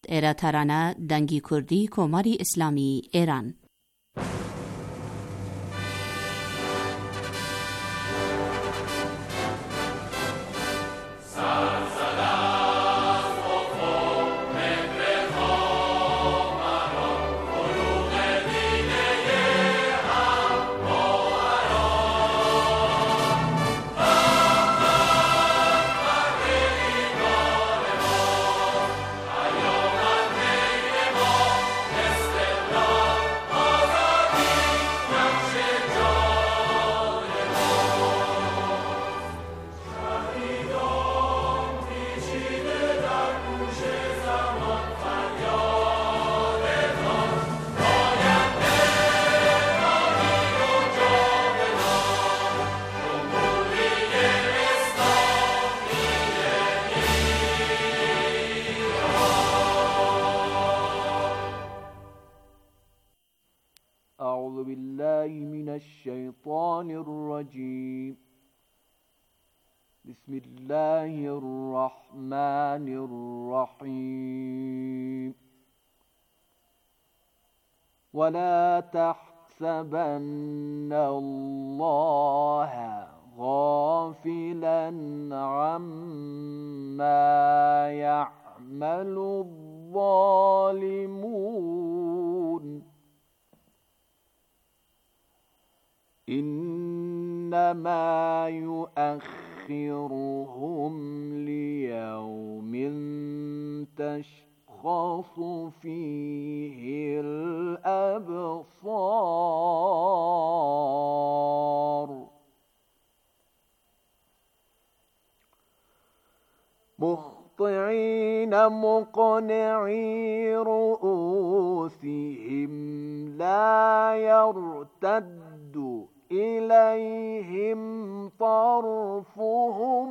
ایرا ترانه دنگی کردی کماری اسلامی ایران. أعوذ بالله من الشيطان الرجيم. بسم الله الرحمن الرحيم. ولا تحسبن الله غافلا عما يعمل الظالمون، إنما يؤخرهم ليوم تشخص فيه الأبصار، مهطعين مقنعي رؤوسهم لا يرتد إليهم طرفهم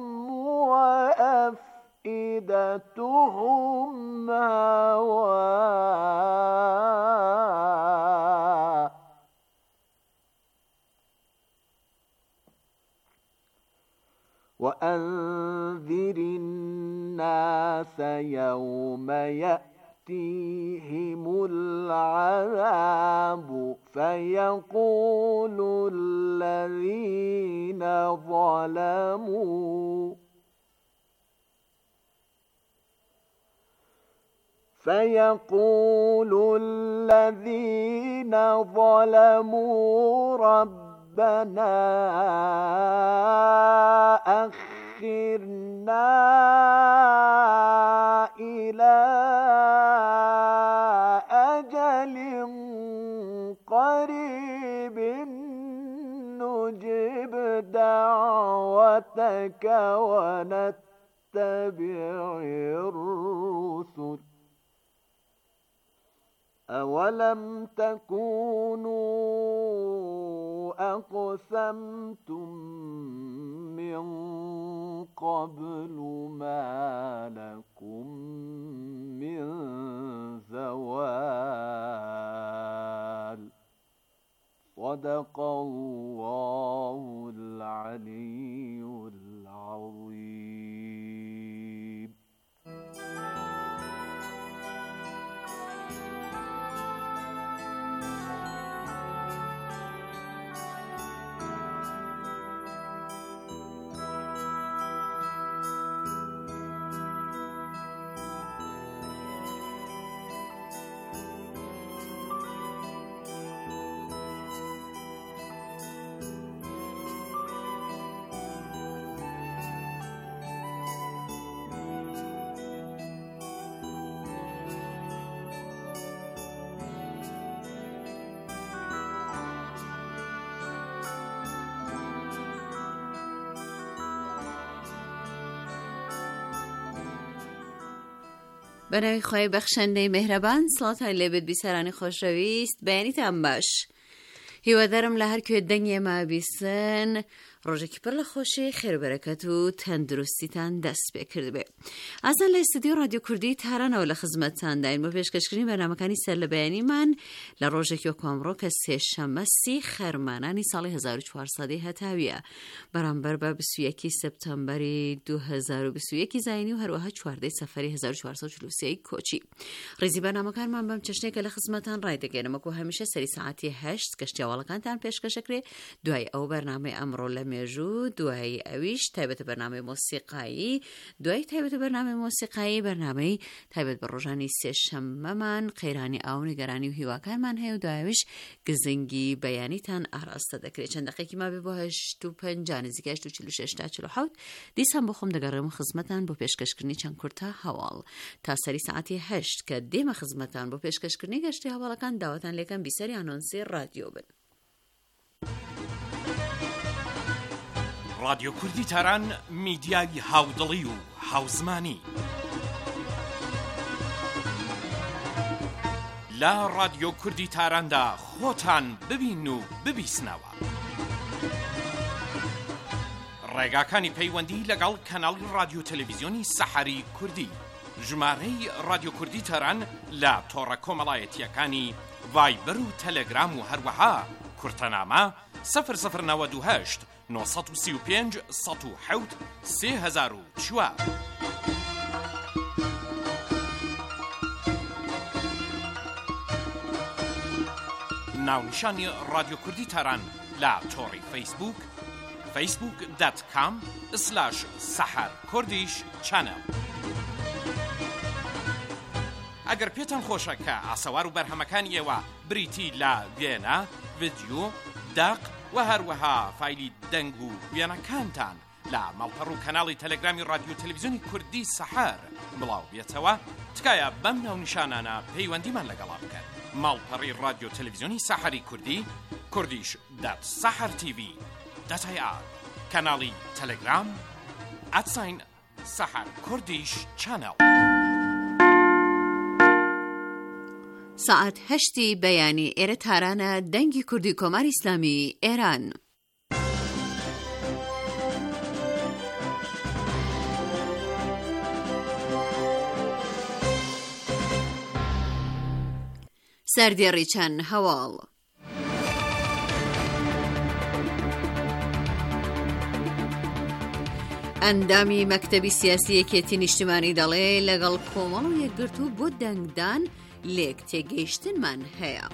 وأفئدتهم هواء، وأنذر الناس يوم يأتيهم العذاب فيقول الذين ظلموا ربنا أخرنا إلى أجل قريب نجب دعوتك ونتبع الرسل، أولم تكونوا أقسمتم من قبل ما لكم من زوال. صدق الله العلي العظيم. به نام خدای بخشنده مهربان، صلات لبت بی سرانی خوش رویست بیانی تن باش. هیوادارم لهر که دنیا ما بیسن ڕۆژێکی پڕ لە خۆشی خێربەرەکەت و تەندروستیتان دەست پێ کرد بێ. ئازان لە ئستودیۆ رادیۆ کوردی تارانەوە لە خزمەتتانداین بۆ پێشکەشکردنی بەرنامەکانی سەر لە بەیانیمان لە ڕۆژێکی وەکو ئەمڕۆ کە سێشەممە 30 خەرمانانی ساڵی 1400 هەتاویە بەرامبەر بە 21 سپتەمبەری 2021 زاینی و هەروەها 14 سەفەری 1443 کۆچی. ڕێزی بەرنامەکانمان بەم چەشنێکە لە خزمەتتان ڕای دەگەێنم وەکو هەمیشە سەری سەعاتی 8 گەشتیاوەڵەکانتان پێشکەشەکرێ، دوای ئەو بەرنامەی ئەمڕۆ لە مێژوو، دوای ئەویش تایبەتە بەرنامەی مۆسیقایی، دوای تایبەتە بەرنامەی مۆسیقایی بەرنامەی تایبەت بە ڕۆژانی سێشەممەمان قەیرانی ئاو نیگەرانی و هیواکانمان هەیە و دوایەویش گزنگی بەیانیتان ئاراستە دەکرێت. چەند دقیقی ما بێ بۆ 8:50 نزیکە 8:46 تا 47 دیسان بۆ خۆم دەگەڕێم خزمەتان بۆ پێشکەشکردنی چەند کورتە هەواڵ تا سەری سەعاتی 8 کە دێمە خزمەتان بۆ پێشکەشکردنی گەشتی هەواڵەکان داوەتان لێکەم بیسەری ئانۆنسی رادیۆ بن. رادیۆ کوردی تاران میدیای هاودڵی و هاوزمانی لە رادیۆ کوردی تاراندا خۆتان ببین و ببیسنەوە. ڕێگاکانی پەیوەندی لەگەڵ کەناڵی رادیۆ تەلەڤیزیۆنی سەحەری کوردی، ژمارەی رادیۆ کوردی تاران لە تۆڕە کۆمەڵایەتیەکانی ڤایبەر و تەلەگرام و هەروەها کورتەنامە 0098 935 107 3004. ناونیشانی رادیۆ کوردی تاران لە تۆڕی فەیسبوک facebook.com/saharkurdish channel. ئەگەر پێتان خۆشە کە ئاسەوار و بەرهەمەکانی ئێوە بریتی لە وێنە، ڤیدیۆ، داق و هەروەها فایلی دەنگ و وێنەکانتان لە ماڵپەڕ و کەناڵی تەلەگرامی رادیۆ تەلەڤیزیۆنی کوردی سەحەر بڵاو بێتەوە، تکایە بەم ناونیشانانە پەیوەندیمان لەگەڵا بکەن. ماڵپەڕی رادیۆ تەلەڤیزیۆنی سەحەری کوردی kurdish.sahartv.ir، کەناڵی تەلەگرام @saharkurdish channel. ساعت 8 بەیانی ئێرە تارانە دەنگی کوردی کۆماری ئیسلامی ئێران. سەردێڕی چەند هەواڵ. ئەندامی مەکتەبی سیاسی یەکێتی نیشتیمانی دەڵێ لەگەڵ کۆمەڵ و یەکگرتوو بۆ دەنگدان لێک تێگەیشتنمان هەیە.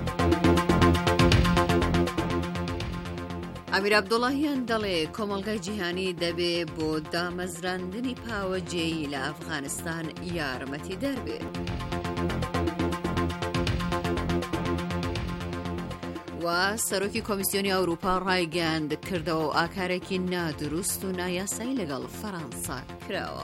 ئەمیر عەبدوڵڵاهیان دەڵێ کۆمەڵگای جیهانی دەبێ بۆ دامەزراندنی پاوەجێیی لە ئەفغانستان یارمەتی دەربێت. و سەرۆکی کۆمیسیۆنی ئەوروپا ڕایگەیاند کردەوە و ئاکارێکی نادروست و نایاسایی لەگەڵ فەڕەنسا کراوە.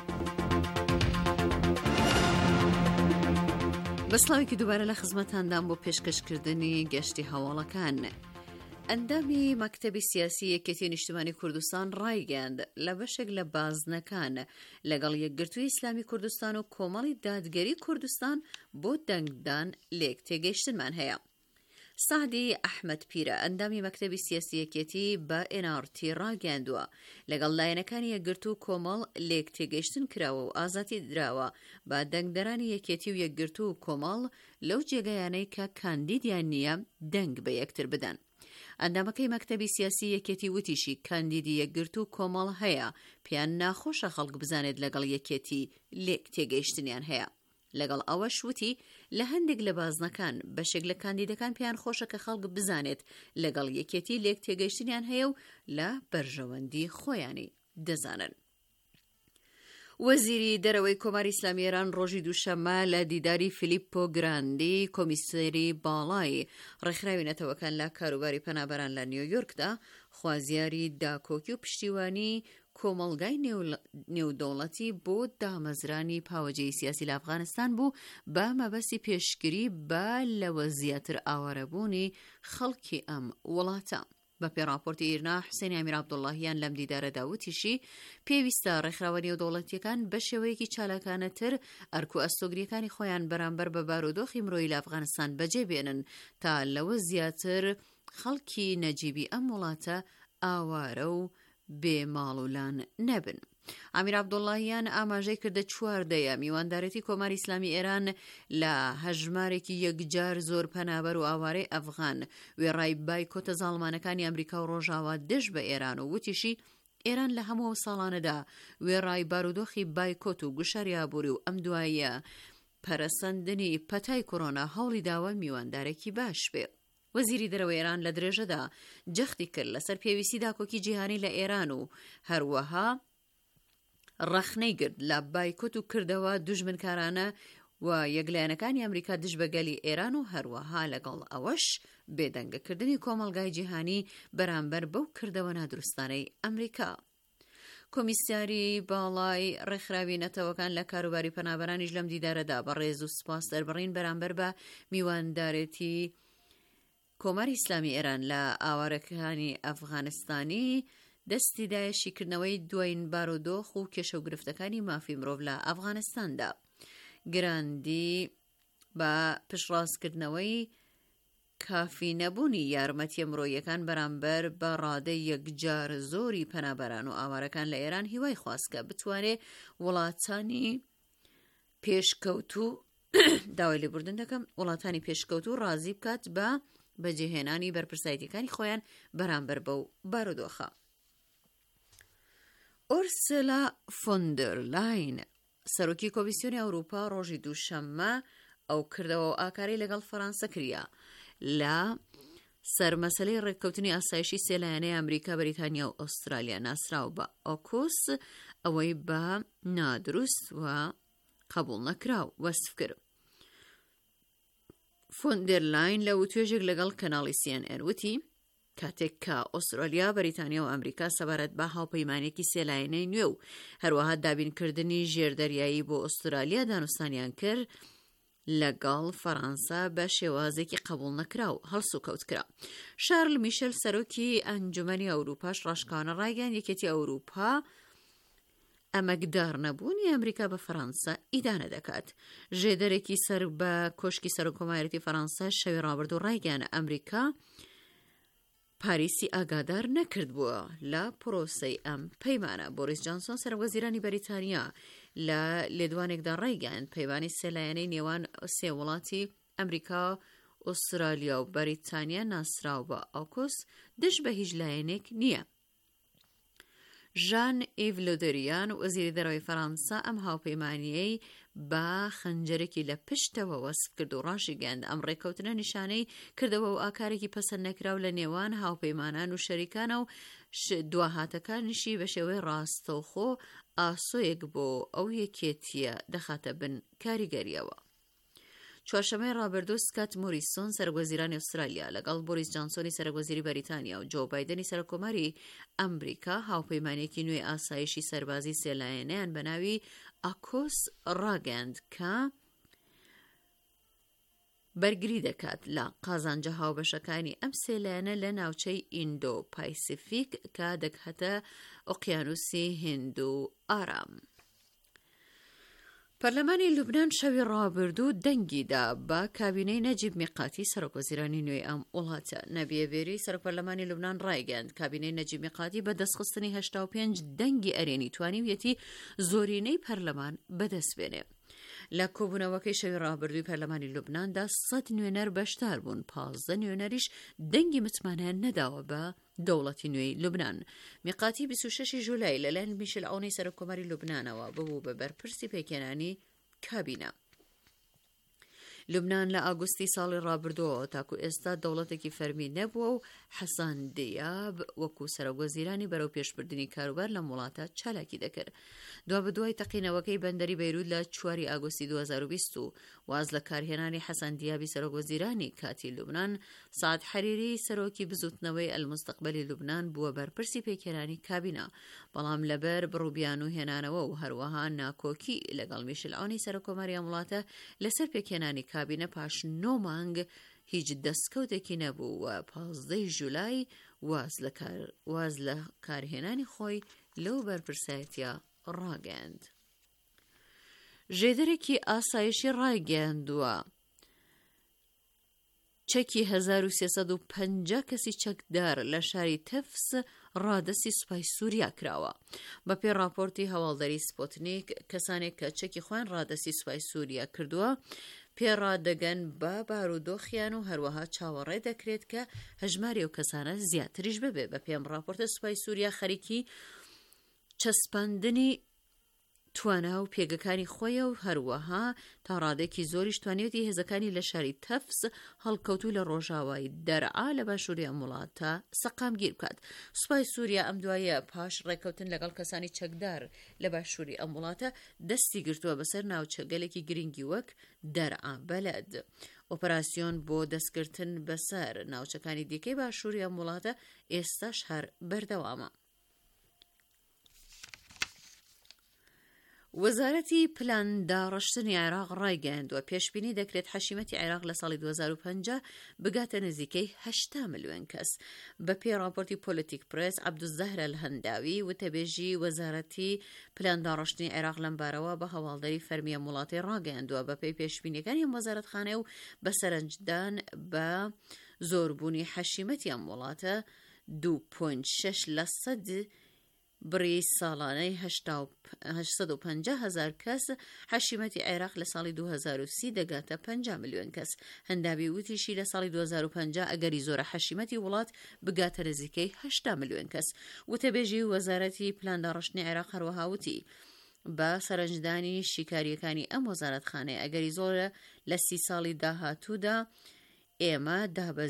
بەسڵاوێکی دووبارە لە خزمەتاندان بۆ پێشکەشکردنی گەشتی هەواڵەکان. ئەندامی مەکتەبی سیاسی یەکێتی نیشتیمانی کوردستان ڕایگەیاند لە بەشێک لە بازنەکان لەگەڵ یەکگرتووی ئیسلامی کوردستان و کۆمەڵی دادگەری کوردستان بۆ دەنگدان لێک تێگەیشتنمان هەیە. سعدی ئەحمەد پیرە ئەندامی مەکتەبی سیاسی یەکێتی بە NRT ڕاگەیاندووە لەگەڵ لایەنەکانی یەکگرتوو کۆمەڵ لێک تێگەیشتن کراوە و ئازاتی دراوە بە دەنگدەرانی یەکێتی و یەکگرتوو کۆمەڵ لەو جێگەیانەی کە کاندیدیان نییە دەنگ بە یەکتر بدەن. ئەندامەکەی مەکتەبی سیاسی یەکێتی وتیشی کاندیدی یەکگرتوو کۆمەڵ هەیە پێیان ناخۆشە خەڵک بزانێت لەگەڵ یەکێتی لێک تێگەیشتنیان هەیە. لەگەڵ ئەوە شووتی لە هەندێک لە بازنەکان بەشێک لە کاندیدەکان پێیان خۆشە کە خەڵک بزانێت لەگەڵ یەکێتی لێک تێگەیشتنیان هەیە و لە بەرژەوەندی خۆیانی دەزانن. وەزیری دەرەوەی کۆماری ئیسلامی ئێران ڕۆژی دووشەممە لە دیداری فیلیپۆ گراندی کۆمیسەری باڵای ڕێکخراوی نەتەوەکان لە کاروباری پەنابەران لە نیویۆرکدا خوازیاری داکۆکی و پشتیوانی کۆمەڵگای نێودەوڵەتی بۆ دامەزرانی پاوەجێی سیاسی لە ئەفغانستان بوو بە مەبەستی پێشگیری بە لەوە زیاتر ئاوارەبوونی خەڵکی ئەم وڵاتە. بە پێڕاپۆرتی ئیرنا حوسێن ئەمیر عەبدوڵڵاهیان لەم دیدارەدا وتیشی پێویستە ڕێکخراوە نێودەوڵەتیەکان بە شێوەیەکی چالاکانەتر ئەرک و ئەستۆگریەکانی خۆیان بەرامبەر بە بارودۆخی مرۆیی لە ئەفغانستان بەجێبێنن تا لەوە زیاتر خەڵکی نەجیبی ئەم وڵاتە ئاوارە و بێماڵولان نەبن. ئامیر عەبدوڵڵاهیان ئاماژەی کردە چواردەیە میواندارەتی کۆماری ئیسلامی ئێران لە هەژمارێکی یەکجار زۆر پەنابەر و ئاوارەی ئەفغان وێڕای بایکۆتە زاڵمانەکانی ئەمریکا و ڕۆژاوا دژ بە ئێران و وتیشی ئێران لە هەموو ساڵانەدا وێڕای بارودۆخی بایکۆت و گوشەریابووری و ئەم دوایە پەرەسەندنی پەتای کۆڕۆنا هەوڵی داوە میواندارێکی باش بێ. وەزیری دەرەوەی ئێران لە درێژەدا جەختی کرد لەسەر پێویستی داکۆکی جیهانی لە ئێران و هەروەها ڕەخنەی گرت لە بایکۆت و کردەوە دوژمنکارانە و یەکلایەنەکانی ئەمریکا دژ بەگەلی ئێران و هەروەها لەگەڵ ئەوەش بێدەنگەکردنی کۆمەڵگای جیهانی بەرامبەر بەو کردەوە نادروستانەی ئەمریکا. کۆمیسیاری باڵای ڕێکخراوی نەتەوەکان لە کاروباری پەنابەرانیش لەم دیدارەدا بە ڕێز و سوپاس دەربڕین بەرامبەر بە میواندارێتی کۆماری ئیسلامی ئێران لە ئاوارەکانی ئەفغانستانی دەستی دایەشیکردنەوەی دوایین بارودۆخ و کێشە و گرفتەکانی مافی مرۆڤ لە ئەفغانستاندا، گراندی بە پشتڕاستکردنەوەی کافی نەبوونی یارمەتیە مرۆیەکان بەرامبەر بە ڕادەی یەکجار زۆری پەنابەران و ئاوارەکان لە ئێران هیوای خواستکە بتوانێت وڵاتانی پێشکەوتوو داوای لێبوردن دەکەم وڵاتانی پێشکەوتوو ڕازی بکات بە بەجێهێنانی بەرپرسایەتیەکانی خۆیان بەرامبەر بەو بارودۆخە. ئۆرسولا فۆن دەر لاین سەرۆکی کۆمیسیۆنی ئەوروپا ڕۆژی دووشەممە ئەو کردەوە و ئاکاری لەگەڵ فەڕەنسا کردە لە سەر مەسەلەی ڕێککەوتنی ئاسایشی سێلایەنەی ئەمریکا، بەریتانیا و ئوسترالیا ناسراو بە ئۆکوس ئەوەی بە نادروست و قبول نەکراو وەسف کرد. فۆن دەر لاین لە وتوێژێک لەگەڵ کەناڵی CNN وتی کاتێک کە ئوسترالیا، بەریتانیا و ئەمریکا سەبارەت بە هاوپەیمانێکی سێلایەنەی نوێ و هەروەها دابینکردنی ژێردەریایی بۆ ئوسترالیا دانوستانیان کرد، لەگەڵ فەڕەنسا بە شێوازێکی قبول نەکراو هەڵسو کەوت کرا. شارل میشل سەرۆکی ئەنجومەنی ئەوروپاش ڕاشکاوانە ڕایگەیاند یەکێتی ئەوروپا ئەمەکدار نەبوونی ئەمریکا بە فەڕەنسا ئیدانە دەکات. ژێدەرێکی سەر بە کۆشکی سەرۆکۆمارەتی فەڕەنسا شەوی ڕابردوو ڕایگەیاند ئەمریکا پاریسی ئاگادار نەکرد بووە لە پرۆسەی ئەم پەیمانە. بۆریس جانسۆن سەرۆکوەزیرانی بەریتانیا لە لێدوانێکدا ڕایگەیاند پەیوانی سێلایەنەی نێوان سێ وڵاتی ئەمریکا، ئوسترالیا و بەریتانیا ناسراو بە ئۆکوس دژ بە هیچ لایەنێک نییە. ژان ئیڤ لۆدریان وەزیری دەرەوەی فەڕەنسا ئەم هاوپەیمانیەی بە خەنجەرێکی لە پشتەوە وەسف کرد و ڕاشیگەاند ئەم ڕێککەوتنە نیشانەی کردەوە و ئاکارێکی پەسەند نەکراو لە نێوان هاوپەیمانان و شەریکانە و دواهاتەکانیشی بە شێوەی ڕاستەوخۆ ئاسۆیەک بۆ ئەو یەکێتیە دەخاتە بن کاریگەریەوە. چوارشەمەی ڕابردوو سکات موریسۆن سەرۆکوەزیرانی ئوسترالیا لەگەڵ بۆریس جانسۆنی سەرۆکوەزیری بەریتانیا و جۆ بایدنی سەرۆکۆماری ئەمریکا هاوپەیمانێکی نوێی ئاسایشی سەربازی سێلایەنەیان بە ناوی ئاکۆس ڕاگەاند کە بەرگری دەکات لە قازانجە هاوبەشەکانی ئەم سێلایەنە لە ناوچەی ئیندۆ پایسیفیک کە دەکاتە ئۆقیانوسی هیند و ئارام. پەرلەمانی لوبنان شەوی ڕابردوو دەنگیدا بە کابینەی نەجیب میقاتی سەرۆکوەزیرانی نوێی ئەم وڵاتە. نەبیەبێری سەرۆکپەرلەمانی لوبنان ڕایگەاند کابینەی نەجیب میقاتی بە دەستخستنی 85 دەنگی ئەرێنی توانیویەتی زۆرینەی پەرلەمان بەدەست بێنێ. لە کۆبوونەوەکەی شەوی ڕابردووی پەرلەمانی لوبناندا 100 نوێنەر بەشدار بوون، 15 نوێنەریش دەنگی متمانیان نەداوە بە دەوڵەتی نوێی لوبنان. میقاتی 26 ژولای لەلایەن میشل ئەوەی سەرۆکۆماری لوبنانەوە ببوو بە بەرپرسی پێکێنانی کابینە. لوبنان لە ئاگوستی ساڵی ڕابردووە تاکو ئێستا دەوڵەتێکی فەرمی نەبووە و حەسان دیاب وەکو سەرۆکوەزیرانی بەرەو پێشبردننی کاروبار لە وڵاتە چالاکی دەکرد. دوای تەقینەوەکەی بەندەری بەیروت لە 4 ئاگۆستی 2020 و واز لە کارهێنانی حەسان دیابی سەرۆکوەزیرانی کاتی لوبنان، سعد حەریری سەرۆکی بزوتنەوەی ئەلمستەقبەلی لوبنان بووە بەرپرسی پێکێنانی کابینە، بەڵام لەبەر بڕووبیان و هێنانەوە و هەروەها ناکۆکی لەگەڵ میشل ئەوەی سەرۆکۆماری وڵاتە لەسەر پێکێنانی کابینە پاش 9 مانگ هیچ دەستکەوتێکی نەبوو و 15 ژولای واز لە کارهێنانی خۆی لەو بەرپرسایەتیە ڕاگەاند. ژێدەرێکی ئاسایشی ڕایگەاندووە چەکی 1350 کەسی چەکدار لە شاری تەفس ڕادەسی سوپای سووریا کراوە. بە پێی راپۆرتی هەواڵدەری سپۆتنیک کەسانێک کە چەکی خۆیان ڕادەسی سوپای سووریا کردووە پێڕادەگەن بە بارودۆخیان و هەروەها چاوەڕێ دەکرێت کە هەژماری ئەو کەسانە زیاتریش ببێ. بە پێم راپۆرتە سوپای سووریا خەریکی چەسپاندنی توانە و پێگەکانی خۆیە و هەروەها تا ڕادێکی زۆریش توانێتی هێزەکانی لە شاری تەفس هەڵکەوتو لە ڕۆژاوای دەرعا لە باشووری ئەم وڵاتە سەقامگیر بکات. سوپای سووریا ئەم دوایە پاش ڕێکەوتن لەگەڵ کەسانی چەکدار لە باشووری ئەم وڵاتە دەستی گرتووە بەسەر ناوچەگەلێکی گرنگی وەک دەرعا بەلەد. ئۆپەراسیۆن بۆ دەستگرتن بەسەر ناوچەکانی دیکەی باشووری ئەم وڵاتە ئێستاش هەر بەردەوامە. وەزارەتی پلان داڕشتنی عێراق ڕایگەیاندووە پێشبینی دەکرێت حەشیمەتی عێراق لە ساڵی 2050 بگاتە نزیکەی 80 ملیۆن کەس. بە پێی راپۆرتی پۆلیتیک پرێس عەبدوزەهرە الهەنداوی وتەبێژی وەزارەتی پلان داڕشتنی عێراق لەم بارەوە بە هەواڵدەری فەرمیە وڵاتی ڕاگەیاندووە. بە پێی پێشبینیەکانی ئەم وەزارەتخانە و بە سەرنجدان بە زۆربوونی حەشیمەتی ئەم وڵاتە 2.6% بڕی ساڵانەی 850,000 کەس حەشیمەتی عێراق لە ساڵی 2030 دەگاتە 50 ملیۆن کەس. هەنداوی وتیشی لە ساڵی 2050 ئەگەری زۆرە حەشیمەتی وڵات بگاتە نزیکەی 80 ملیۆن کەس. وتەبێژی وەزارەتی پلان داڕشتنی عێراق هەروەها وتی بە سەرنجدانی شیکاریەکانی ئەم وەزارەتخانەیە ئەگەری زۆرە لە 30 ساڵی داهاتوودا ئێمە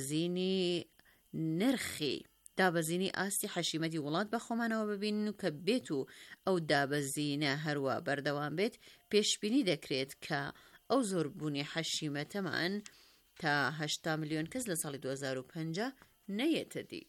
دابەزینی ئاستی حەشیمەتی وڵات بە خۆمانەوە ببین و کە بێت و ئەو دابەزینە هەروە بەردەوام بێت پێشبینی دەکرێت کە ئەو زۆربوونی حەشیمەتەمان تا 80 ملیۆن کەس لە ساڵی 2050 نەیەتە دی.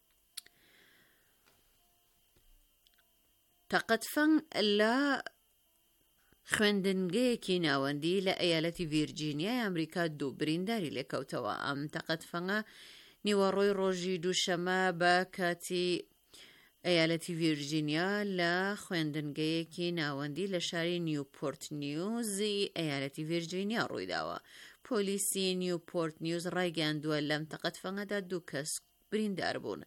تەقەتفەنگ لە خوێندنگەیەکی ناوەندی لە ئەیالەتی ڤیرجینیای ئەمریکا 2 برینداری لێکەوتەوە. ئەم تەقەتفەنگە نیوەڕۆی ڕۆژی دووشەمە بە کاتی ئەیالەتی ڤیرجینیا لە خوێندنگەیەکی ناوەندی لە شاری نیوپۆرت نیوزی ئەیالەتی ڤیرجینیا ڕوویداوە. پۆلیسی نیوپۆرت نیوز ڕایگەیاندووە لەم تەقەتفەنگەدا 2 کەس بریندار بوون.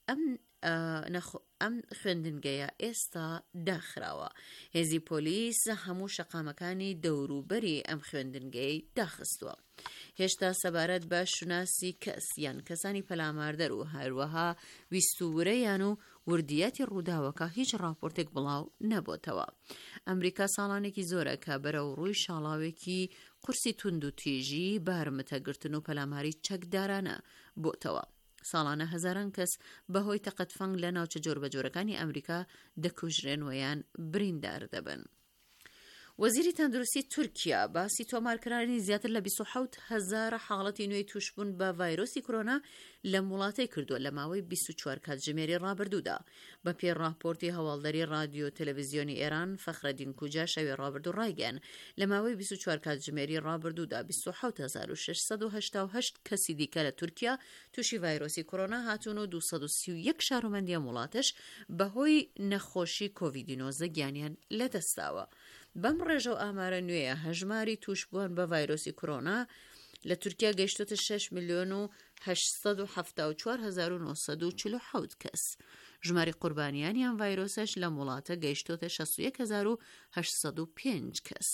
ئەم خوێندنگەیە ئێستا داخراوە. هێزی پۆلیس هەموو شەقامەکانی دەوروبەری ئەم خوێندنگەی داخستووە. هێشتا سەبارەت بە شوناسی کەس یان کەسانی پەلاماردەر و هەروەها ویستوورەیان و وردیەتی ڕووداوەکە هیچ راپۆرتێک بڵاو نەبووتەوە. ئەمریکا ساڵانێکی زۆرە کە بەرەو ڕووی شاڵاوێکی قورسی توند و تیژی بارمتەگرتن و پەلاماری چەکدارانە بۆتەوە. ساڵانە هەزاران کەس بەهۆی تەقەتفەنگ لە ناوچە جۆربەجۆرەکانی ئەمریکا دەکوژرێن و یان بریندار دەبن. وەزیری تەندروستی تورکیا باسی تۆمارکردنی زیاتر لە 27,000 حاڵەتی نوێی توشبوون بە ڤایرۆسی کۆرۆنا لە وڵاتەی کردووە لە ماوەی 24 کاتژمێری ڕابردوودا. بە پێی راپۆرتی هەواڵدەری رادیۆ تەلەڤیزیۆنی ئێران فەخرەدین کوجا شەوی ڕابردوو ڕایگەیان لە ماوەی 24 کاتژمێری ڕابردوودا 27,688 کەسی دیکە لە تورکیا تووشی ڤایرۆسی کۆرۆنا هاتوون و 231 شارۆمەندی ئەم وڵاتش بەهۆی نەخۆشی کۆڤید-19 گیانیان لەدەستاوە. بەم ڕێژە و ئامارە نوێیە هەژماری توشبوون بە ڤایرۆسی کۆرۆنا لە تورکیا گەیشتوتە 6,874,947 کەس. ژماری قوربانیانی ئەم ڤایرۆسەش لەم وڵاتە گەیشتوتە 61,805 کەس.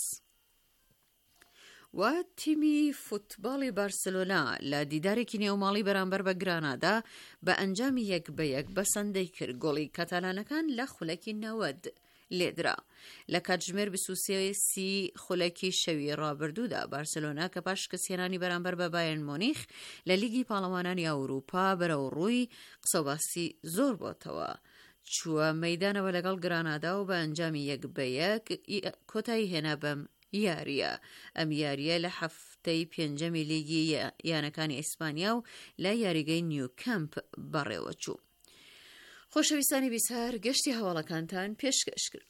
و تیمی فوتباڵی بارسلۆنا لە دیدارێکی نێوماڵی بەرامبەر بە گرانادا بە ئەنجامی 1-1 بەسەندەی کرد. گۆڵی کاتالانەکان لە خولەکی 90 لێدرا. لە کاتژمێر 23 خولەکی شەوی ڕابردوودا بارسلۆنا کە پاش شکستهێنانی بەرامبەر بە بایرن مۆنیخ لە لیگی پاڵەوانانی ئەوروپا بەرەو ڕووی قسەباسی زۆر بۆتەوە. چووە مەیدانەوە لەگەڵ گرانادا و بە ئەنجامی 1-1 کۆتایی هێنا بەم یاریە. ئەم یاریە لە هەفتەی پێنجەمی لیگی یانەکانی ئیسپانیا و لە یاریگەی نیوکەمپ بەڕێوە چوو. خۆشەویستانی بیسار گەشتی هەواڵەکانتان پێشکەش کرد.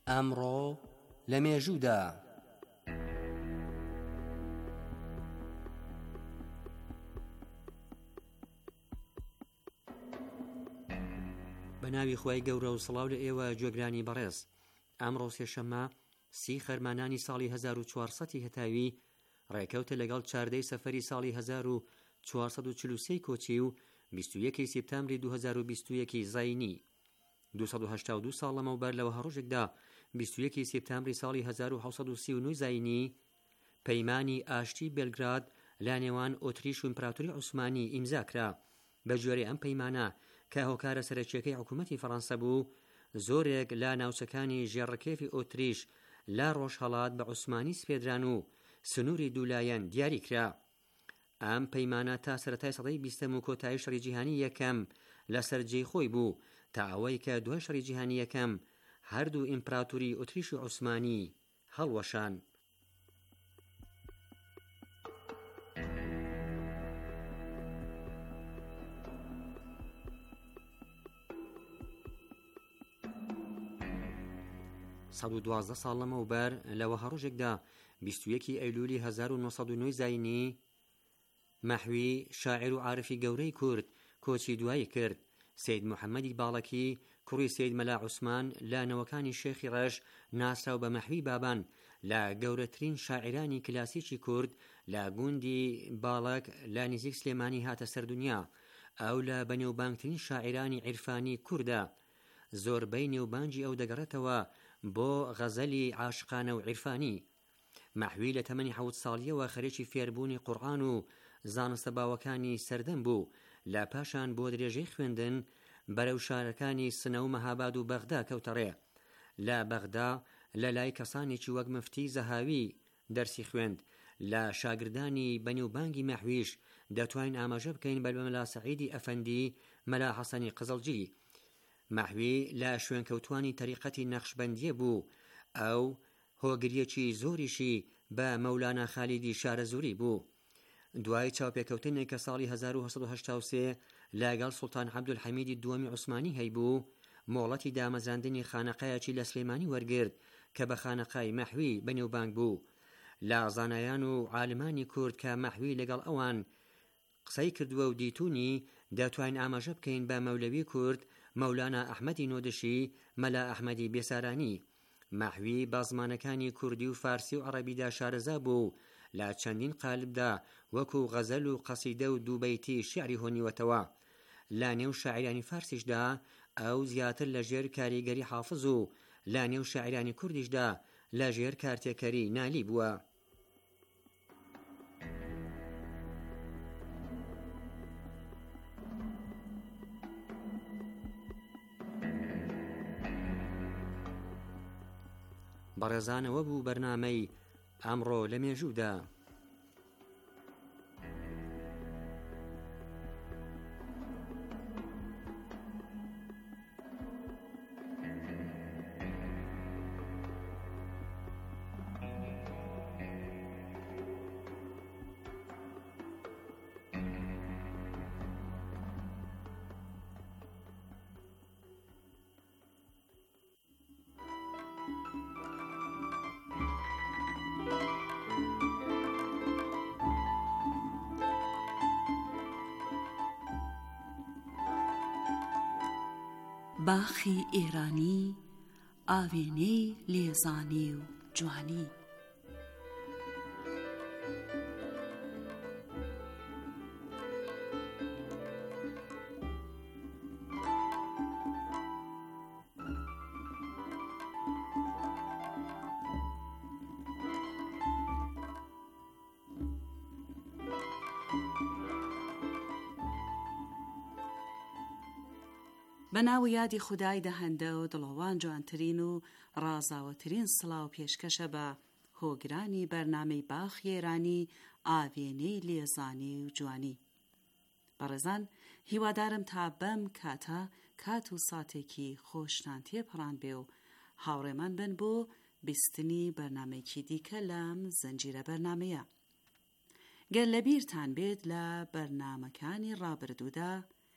ئەمڕۆ لە مێژوودا. بە ناوی خۆی گەورە و سڵاو لە ئێوە گوێگرانی بەڕێز. ئەمڕۆ سێشەممە 30 خەرمانانی ساڵی 1400 هەتاوی ڕێکەوتە لەگەڵ 14 سەفەری ساڵی 1443 کۆچی و 21 سپتامبری 2021 زاینی. 282 ساڵ لەمەوبەر لەوە هەڕۆژێکدا 21 سپتامبری ساڵی 1739 زاینی پەیمانی ئاشتی بێلگراد لە نێوان ئۆتریش و ئیمپراتۆری عوسمانی ئیمزاکرا. بە گوێرەی ئەم پەیمانە کە هۆکارە سەرەکیەکەی حکوومەتی فەڕەنسا بوو، زۆرێک لە ناوچەکانی ژێڕکێفی ئۆتریش لا ڕۆژهەڵات بە عوسمانی سپێدران و سنووری دوولایەن دیاری کرا. ئەم پەیمانە تا سەرەتای سەدەی 20 و کۆتایی شەڕی جیهانی یەکەم لەسەر جێی خۆی بوو، تا ئەوەی کە دوای شەڕی جیهانی یەکەم هەردوو ئیمپراتۆری ئۆتریش و عوسمانی هەڵوەشان. سەد و 12 ساڵ لەمەوبەر لەوە هەڕۆژێکدا 21 ئەیلولی 1909 زاینی مەحوی شاعیر و عارفی گەورەی کورد کۆچی دوایی کرد. سید محەممەدی باڵەکی کوڕی سید مەلا عوسمان لە نەوەکانی شێخی ڕەش ناسراو بە مەحوی بابان لە گەورەترین شاعرانی کلاسیکی کورد لە گوندی باڵک لە نزیک سلێمانی هاتە سەردونیا. ئەو لە بەنێوبانگترین شاعرانی عیرفانی کووردە. زۆربەی نێوبانجی ئەو دەگەڕێتەوە بۆ غەزەلی عاشقانە و عیرفانی. مەحوی لە تەمەنی 7 ساڵیەوە خەرێکی فێربوونی قورئان و زانستە باوەکانی سەردەم بوو. لە پاشان بۆ درێژەی خوێندن بەرەو شارەکانی سنە و مەهاباد و بەغدا کەوتەڕێ. لە بەغدا لە لای کەسانێکی وەک مفتی زەهاوی دەرسی خوێند. لە شاگردانی بەنێوبانگی مەحویش دەتوانین ئاماژە بکەین بە مەلا سەعیدی ئەفەندی، مەلا حەسەنی قزڵجی. مەحوی لە شوێنکەوتوانی تەریقەتی نەخشبەندیە بوو. ئەو هۆگریەکی زۆریشی بە مەولانا خالیدی شارەزووری بوو. دوای چاوپێکەوتنێک کە ساڵی 1983 لەگەڵ سوڵتان عەبدولحەمیدی دووەمی عوسمانی هەیبوو، مۆڵەتی دامەزراندنی خانەقایەکی لە سلێمانی وەرگرت کە بە خانەقای مەحوی بەنێوبانگ بوو. لە زانایان و عالمانی کورد کە مەحوی لەگەڵ ئەوان قسەی کردووە و دیتونی، دەتوانین ئاماژە بکەین بە مەولەوی کورد مەولانا ئەحمەدی نۆدشی، مەلا ئەحمەدی بێسارانی. مەحوی بە زمانەکانی کوردی و فارسی و عەرەبیدا شارەزا بوو. لە چەندین قالبدا وەکو غەزەل و قەسیدە و دووبەیتی شیعری هۆنیوەتەوە. لە نێو شاعرانی فارسیشدا ئەو زیاتر لە ژێر کاریگەری حافظ و لە نێو شاعرانی کوردیشدا لە ژێر کارتێکەری نالی بووە. بەڕێزانەوە بوو بەرنامەی ئەمڕۆ لە مێژوودا. باخی ئێرانی ئاوێنەی لێزانی و جوانی. بە ناو یادی خودای دەهەندە و دڵەوان جوانترین و ڕازاوەترین سڵاو پێشکەشە بە هۆگرانی بەرنامەی باخی ئێرانی ئاوێنەی لێزانی و جوانی. بەڕێزان، هیوادارم تا بەم کاتە کات و ساتێکی خۆشتان تێپەڕاند بێ و هاوڕێمان بن بۆ بیستنی بەرنامەیەکی دیکە لەم زەنجیرە بەرنامەیە. گەر لەبیرتان بێت لە بەرنامەکانی ڕابردوودا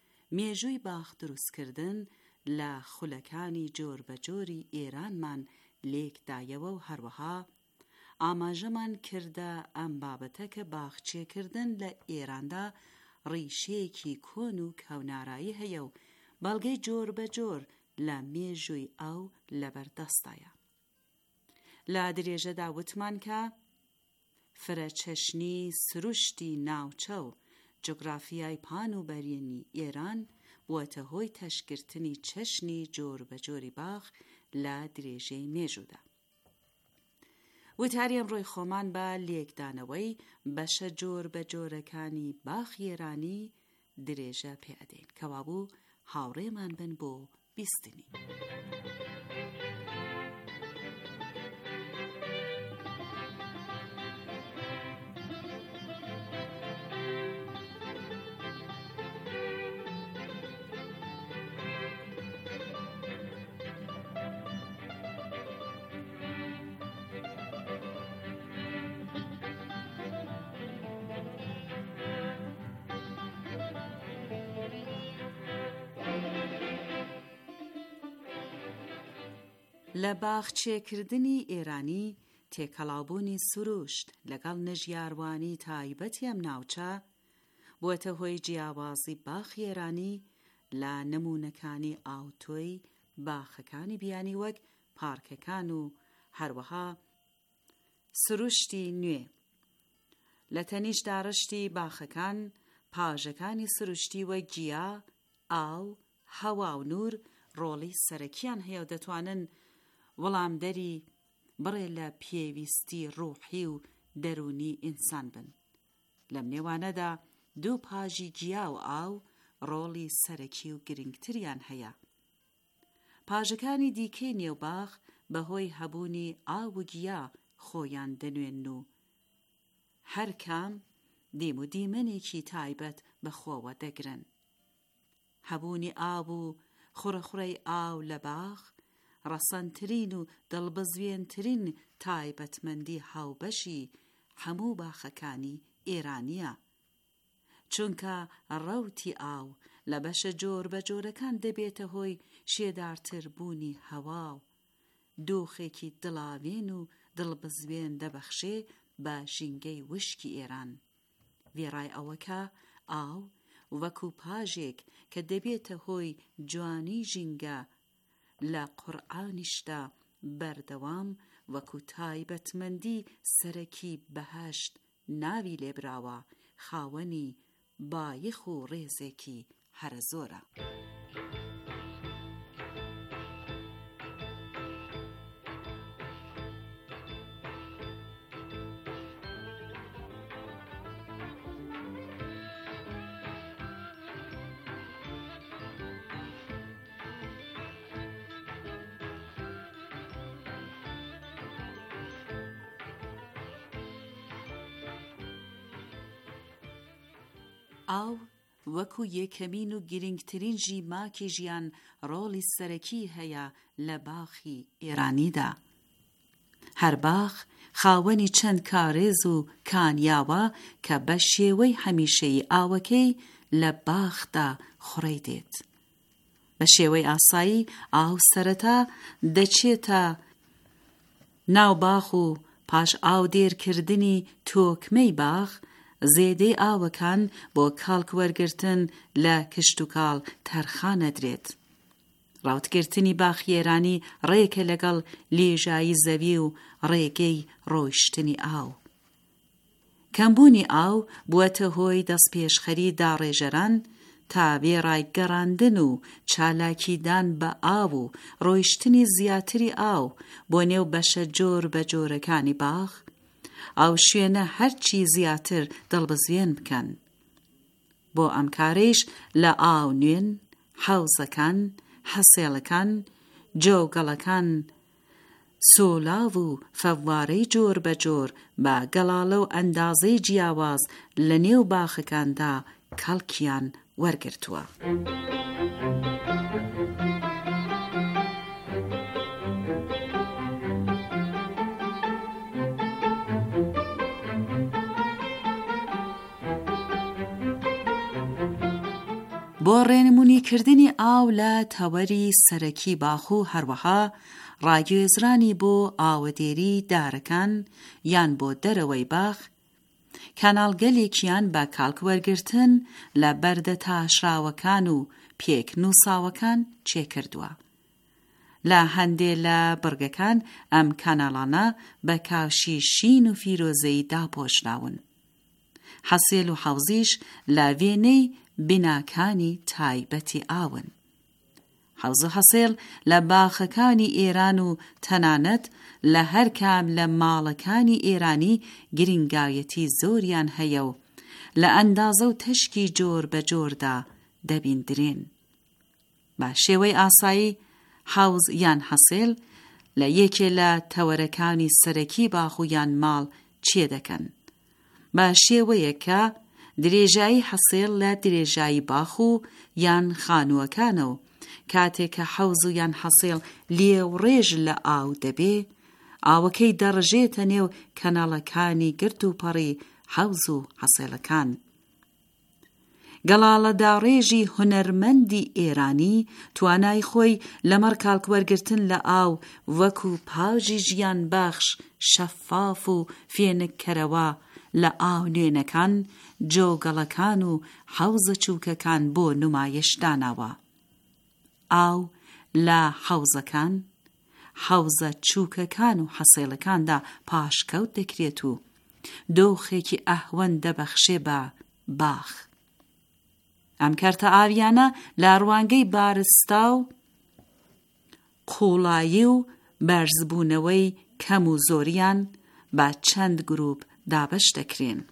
مێژووی باخ دروستکردن لە خولەکانی جۆر بە جۆری ئێرانمان لێکدایەوە و هەروەها ئاماژەمان کردە ئەم بابەتە کە باخچێکردن لە ئێراندا ڕیشەیەکی کۆن و کەونارایی هەیە و بەڵگەی جۆر بە جۆر لە مێژووی ئەو لەبەردەستایە. لە درێژەدا وتمان کە فرەچەشنی سروشتی ناوچە و جغرافیای پان و بەرینی ئێران بووەتە هۆی تەشکردنی چەشنی جۆر بە جۆری باخ لە درێژەی مێژوودا. وتاری ئەمڕۆی خۆمان بە لێکدانەوەی بەشە جۆر بە جۆرەکانی باخی ئێرانی درێژە پێدەین کەوا بوو هاوڕێمان بن بۆ بیستنی. لە باخچێکردنی ئێرانی تێکەڵاوبوونی سروشت لەگەڵ نەژیاروانی تایبەتی ئەم ناوچە بووەتە هۆی جیاوازی باخی ئێرانی لە نمونەکانی ئاوتۆی باخەکانی بیانی وەک پارکەکان و هەروەها سروشتی نوێ. لە تەنیشدا ڕشتی باخەکان پاژەکانی سروشتی وەک گیا، ئاو، هەوا و نور ڕۆڵی سەرەکیان هەیە و دەتوانن وەڵامدەری بڕێ لە پێویستی ڕوحی و دەرونی ئینسان بن. لەم نێوانەدا دوو پاژی گیا و ئاو ڕۆڵی سەرەکی و گرنگتریان هەیە. پاژەکانی دیکەی نێوباخ بەهۆی هەبوونی ئاو و گیا خۆیان دەنوێن و هەر کام دیم و دیمەنێکی تایبەت بەخۆوە دەگرن. هەبوونی ئاو و خوڕەخوڕەی ئاو لە باخ ڕەسەنترین و دڵبەزوێنترین تایبەتمەندی هاوبەشی هەموو باخەکانی ئێرانیە، چونکە ڕەوتی ئاو لە بەشە جۆر بە جۆرەکان دەبێتە هۆی شێدارتر بوونی هەوا و دۆخێکی دڵاوێن و دڵبەزوێن دەبەخشێ بە ژینگەی وشکی ئێران. وێڕای ئەوەکە ئاو وەکو پاژێک کە دەبێتە هۆی جوانی ژینگە لە قورئانیشدا بەردەوام وەکو تایبەتمەندی سەرەکی بەهەشت ناوی لێبراوە، خاوەنی بایخ و ڕێزێکی هەرە زۆرە. ئاو وەکو یەکەمین و گرنگترین ژیماکی ژیان ڕۆڵی سەرەکی هەیە لە باخی ئێرانیدا. هەر باخ خاوەنی چەند کارێز و کانیاوە کە بە شێوەی هەمیشەی ئاوەکەی لە باخدا خوڕەی دێت. بە شێوەی ئاسایی ئاو سەرەتا دەچێتە ناو باخ و پاش ئاو دێرکردنی تۆکمەی باخ زێدەی ئاوەکان بۆ کاڵک وەرگرتن لە کشت و کاڵ تەرخانە درێت. ڕاوتگرتنی باخی ئێرانی ڕێکە لەگەڵ لێژایی زەوی و ڕێگەی ڕۆیشتنی ئاو. کەمبوونی ئاو بووەتە هۆی دەستپێشخەری داڕێژەران تا بێڕایگەڕاندن و چالاکیدان بە ئاو و ڕۆیشتنی زیاتری ئاو بۆ نێو بەشە جۆر بە جۆرەکانی باخ ئاو شوێنە هەرچی زیاتر دڵبەزوێن بکەن. بۆ ئەم کارەیش لە ئاو نوێن، حەوزەکان، حەسێڵەکان، جۆگەڵەکان، سۆلاو و فەووارەی جۆر بە جۆر بە گەڵاڵە و ئەندازەی جیاواز لە نێو باخەکاندا کەڵکیان وەرگرتووە. بۆ ڕێنمونیکردنی ئاو لە تەوەری سەرەکی باخ و هەروەها ڕاگوێزرانی بۆ ئاوەدێری دارەکان یان بۆ دەرەوەی باخ، کاناڵگەلێکیان بە کاڵکوەرگرتن لە بەردە تاشراوەکان و پێک نووساوەکان چێکردووە. لە هەندێ لە بڕگەکان ئەم کاناڵانە بە کاوشی شین و فیرۆزەی داپۆشراون. حەسێل و حەوزیش لە وێنەی بیناکانی تایبەتی ئاون. حەوز و حەسێل لە باخەکانی ئێران و تەنانەت لە هەر کام لە ماڵەکانی ئێرانی گرنگایەتی زۆریان هەیە و لە ئەندازە و تەشکی جۆر بە جۆردا دەبیندرێن. بە شێوەی ئاسایی حەوز یان حەسێل لە یەکێ لە تەوەرەکانی سەرەکی باخ و یان ماڵ چێ دەکەن، بە شێوەیە کە درێژایی حەسێل لە درێژایی باخ و یان خانووەکانە و کاتێک کە حەوز و یان حەسێل لێوڕێژ لە ئاو دەبێ، ئاوەکەی دەڕژێتە نێو کەناڵەکانی گرت و پەڕی حەوز و حەسێلەکان. گەڵاڵەداڕێژی هونەرمەندی ئێرانی توانای خۆی لەمەڕ کاڵکوەرگرتن لە ئاو وەکو پاژی ژیان بەخش شەفاف و فێنکەرەوە لە ئاو نوێنەکان، جۆگەڵەکان و حەوزە چووکەکان بۆ نمایش داناوە. ئاو لە حەوزەکان، حەوزە چووکەکان و حەسێلەکاندا پاشکەوت دەکرێت و دۆخێکی ئەهوەن دەبەخشێ بە باخ. ئەم کەرتە ئاویانە لە ڕوانگەی بارستا و قوڵایی و بەرزبوونەوەی کەم و زۆریان بە چەند گروپ دابەش دەکرێن.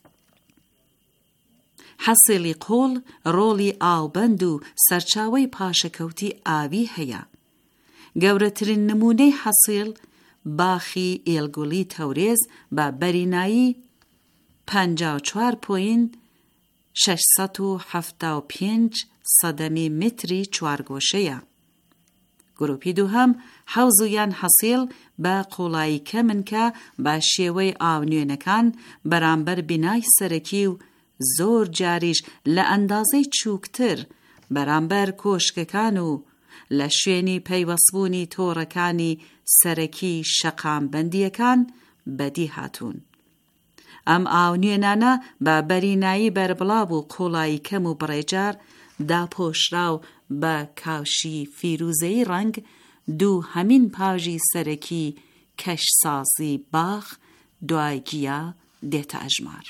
حەسێلی قوڵ ڕۆڵی ئاوبەند و سەرچاوەی پاشەکەوتی ئاوی هەیە. گەورەترین نمونەی حەسێل باخی ئێلگوڵی تەورێز بە بەرینایی 54.675 سەدەمی متری چوارگۆشەیە. گروپی دووهەم حەوز و یان حەسێل بە قوڵایی کەمن کە بە شێوەی ئاونوێنەکان بەرامبەر بینای سەرەکی و زۆر جاریش لە ئەندازەی چووکتر بەرامبەر کۆشکەکان و لە شوێنی پەیوەستبوونی تۆڕەکانی سەرەکی شەقامبەندیەکان بەدی هاتوون. ئەم ئاونوێنانە بە بەرینایی بەربڵاو و قوڵایی کەم و بڕێجار داپۆشراو بە کاوشی فیروزەی ڕەنگ دوو هەمین پاژی سەرەکی کەشسازی باخ دوای گیا دێتە ئەژمار.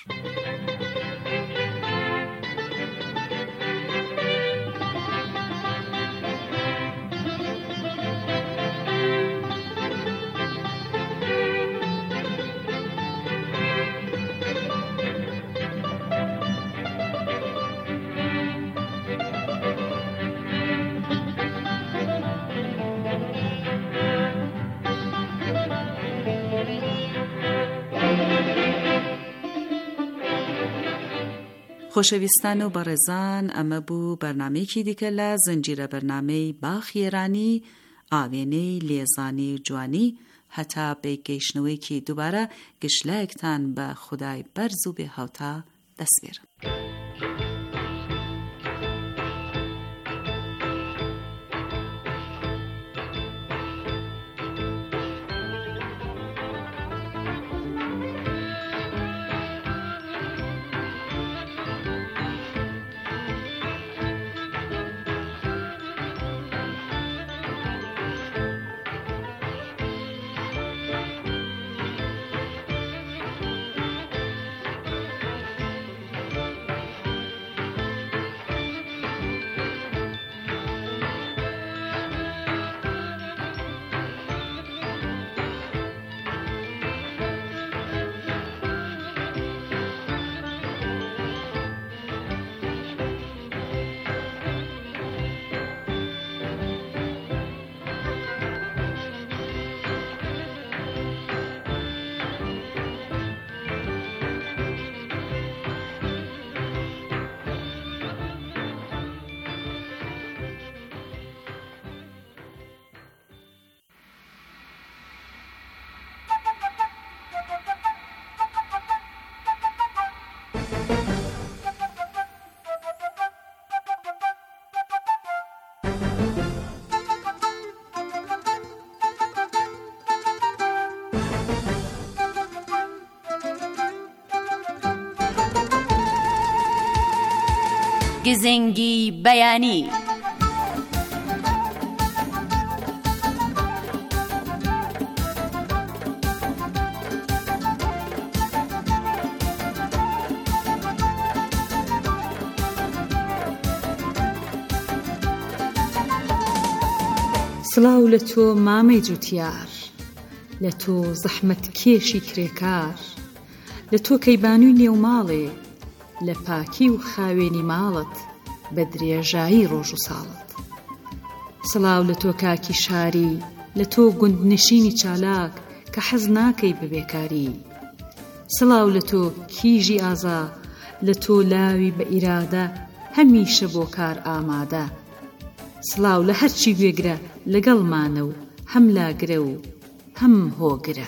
خۆشەویستان و بەڕێزان، ئەمە بوو بەرنامەیەکی دیکە لە زنجیرە بەرنامەی باخی ئێرانی، ئاوێنەی لێزانی و جوانی. هەتا بێگەیشتنەوەیکی دووبارە گشتلایەکتان بە خودای بەرز و بێهاوتا دەسپێرم. گزنگی بەیانی. سڵاو لە تۆ مامەی جوتیار، لە تۆ زەحمەت کێشی کرێکار، لە تۆ کەیبانووی نێو ماڵێ، لە پاکی و خاوێنی ماڵت بە درێژایی ڕۆژ و ساڵت. سڵاو لە تۆ کاکی شاری، لە تۆ گوندنشینی چالاک کە حەز ناکەی بە بێکاری. سڵاو لە تۆ کیژی ئازا، لە تۆ لاوی بە ئیرادە هەمیشە بۆ کار ئامادە. سڵاو لە هەرچی گوێگرە لەگەڵمانە و هەم لاگرە و هەم هۆگرە.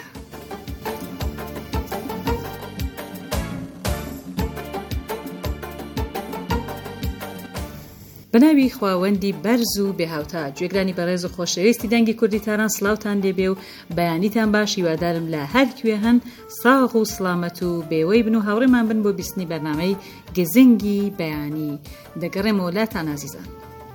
بەناوی خواوەندی بەرز و بێهاوتا، گوێگرانی بەڕێز و خۆشەویستی دەنگی کوردی تاران، سڵاوتان لێبێ و بەیانیتان باش. هیوادارم لە هەر کوێ هەن ساغ و سڵامەت و بێوەی بن و هاوڕێمان بن بۆ بیستنی بەرنامەی گزنگی بەیانی. دەگەڕێمەوە لاتان ئازیزان.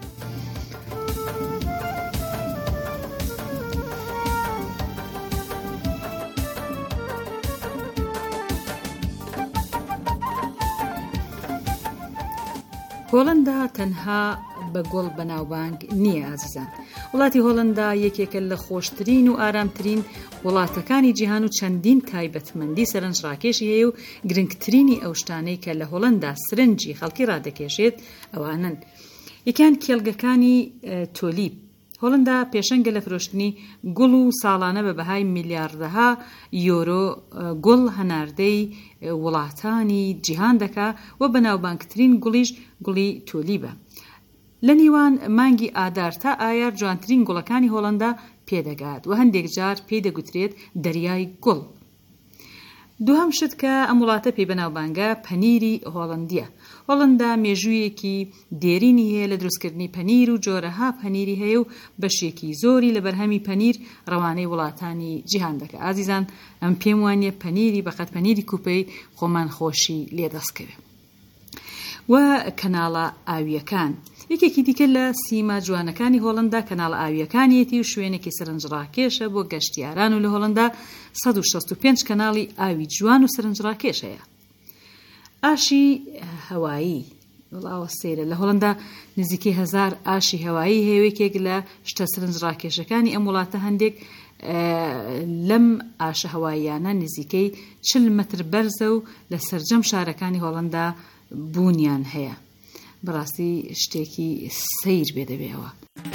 هۆڵەندا تەنها بە گوڵ بەناوبانگ نییە ئازیزان. وڵاتی هۆڵەندا یەکێکە لە خۆشترین و ئارامترین وڵاتەکانی جیهان و چەندین تایبەتمەندی سەرنجڕاکێشی هەیە و گرنگترینی ئەو شتانەی کە لە هۆڵەندا سرنجی خەڵکی ڕادەکێشێت ئەوانن: یەکیان کێڵگەکانی تۆلیب. هۆڵەندا پێشەنگە لە فرۆشتنی گوڵ و ساڵانە بە بەهای میلیاردەها یۆرۆ گوڵ هەناردەی وڵاتانی جیهان دەکا و بەناوبانگترین گوڵیش گوڵی تۆلیبە. لە نیوان مانگی ئادار تا ئایار جوانترین گوڵەکانی هۆڵەندا پێدەگات و هەندێک جار پێی دەگوترێت دەریای گوڵ. دووهەم شت کە ئەم وڵاتە پێی بەناوبانگە پەنیری هۆڵەندیە. هۆڵەندا مێژوویەکی دێرینی هەیە لە دروستکردنی پەنیر و جۆرەها پەنیری هەیە و بەشێکی زۆری لە بەرهەمی پەنیر ڕەوانەی وڵاتانی جیهان دەکە. ئازیزان، ئەم پێم وانیە پەنیری بەقەت پەنیری کوپەی خۆمان خۆشی لێدەستکەوێت. و کەناڵە ئاویەکان یەکێکی دیکە لە سیما جوانەکانی هۆڵەندا کەناڵە ئاویەکانیەتی و شوێنێکی سەرنجڕاکێشە بۆ گەشتیاران و لە هۆڵەندا 165 کەناڵی ئاوی جوان و سەرنجڕاکێش هەیە. ئاشی هەوایی وڵاوە سەیرە. لە هۆڵەندا نزیکەی 1000 ئاشی هەوایی هەیەوێکێک لە شتە سەرنجڕاکێشەکانی ئەم وڵاتە. هەندێک لەم ئاشە هەواییانە نزیکەی 40 مەتر بەرزە و لە سەرجەم شارەکانی هۆڵەندا بوونیان هەیە. بەڕاستی شتێکی سەیر بێ دەبێەوە.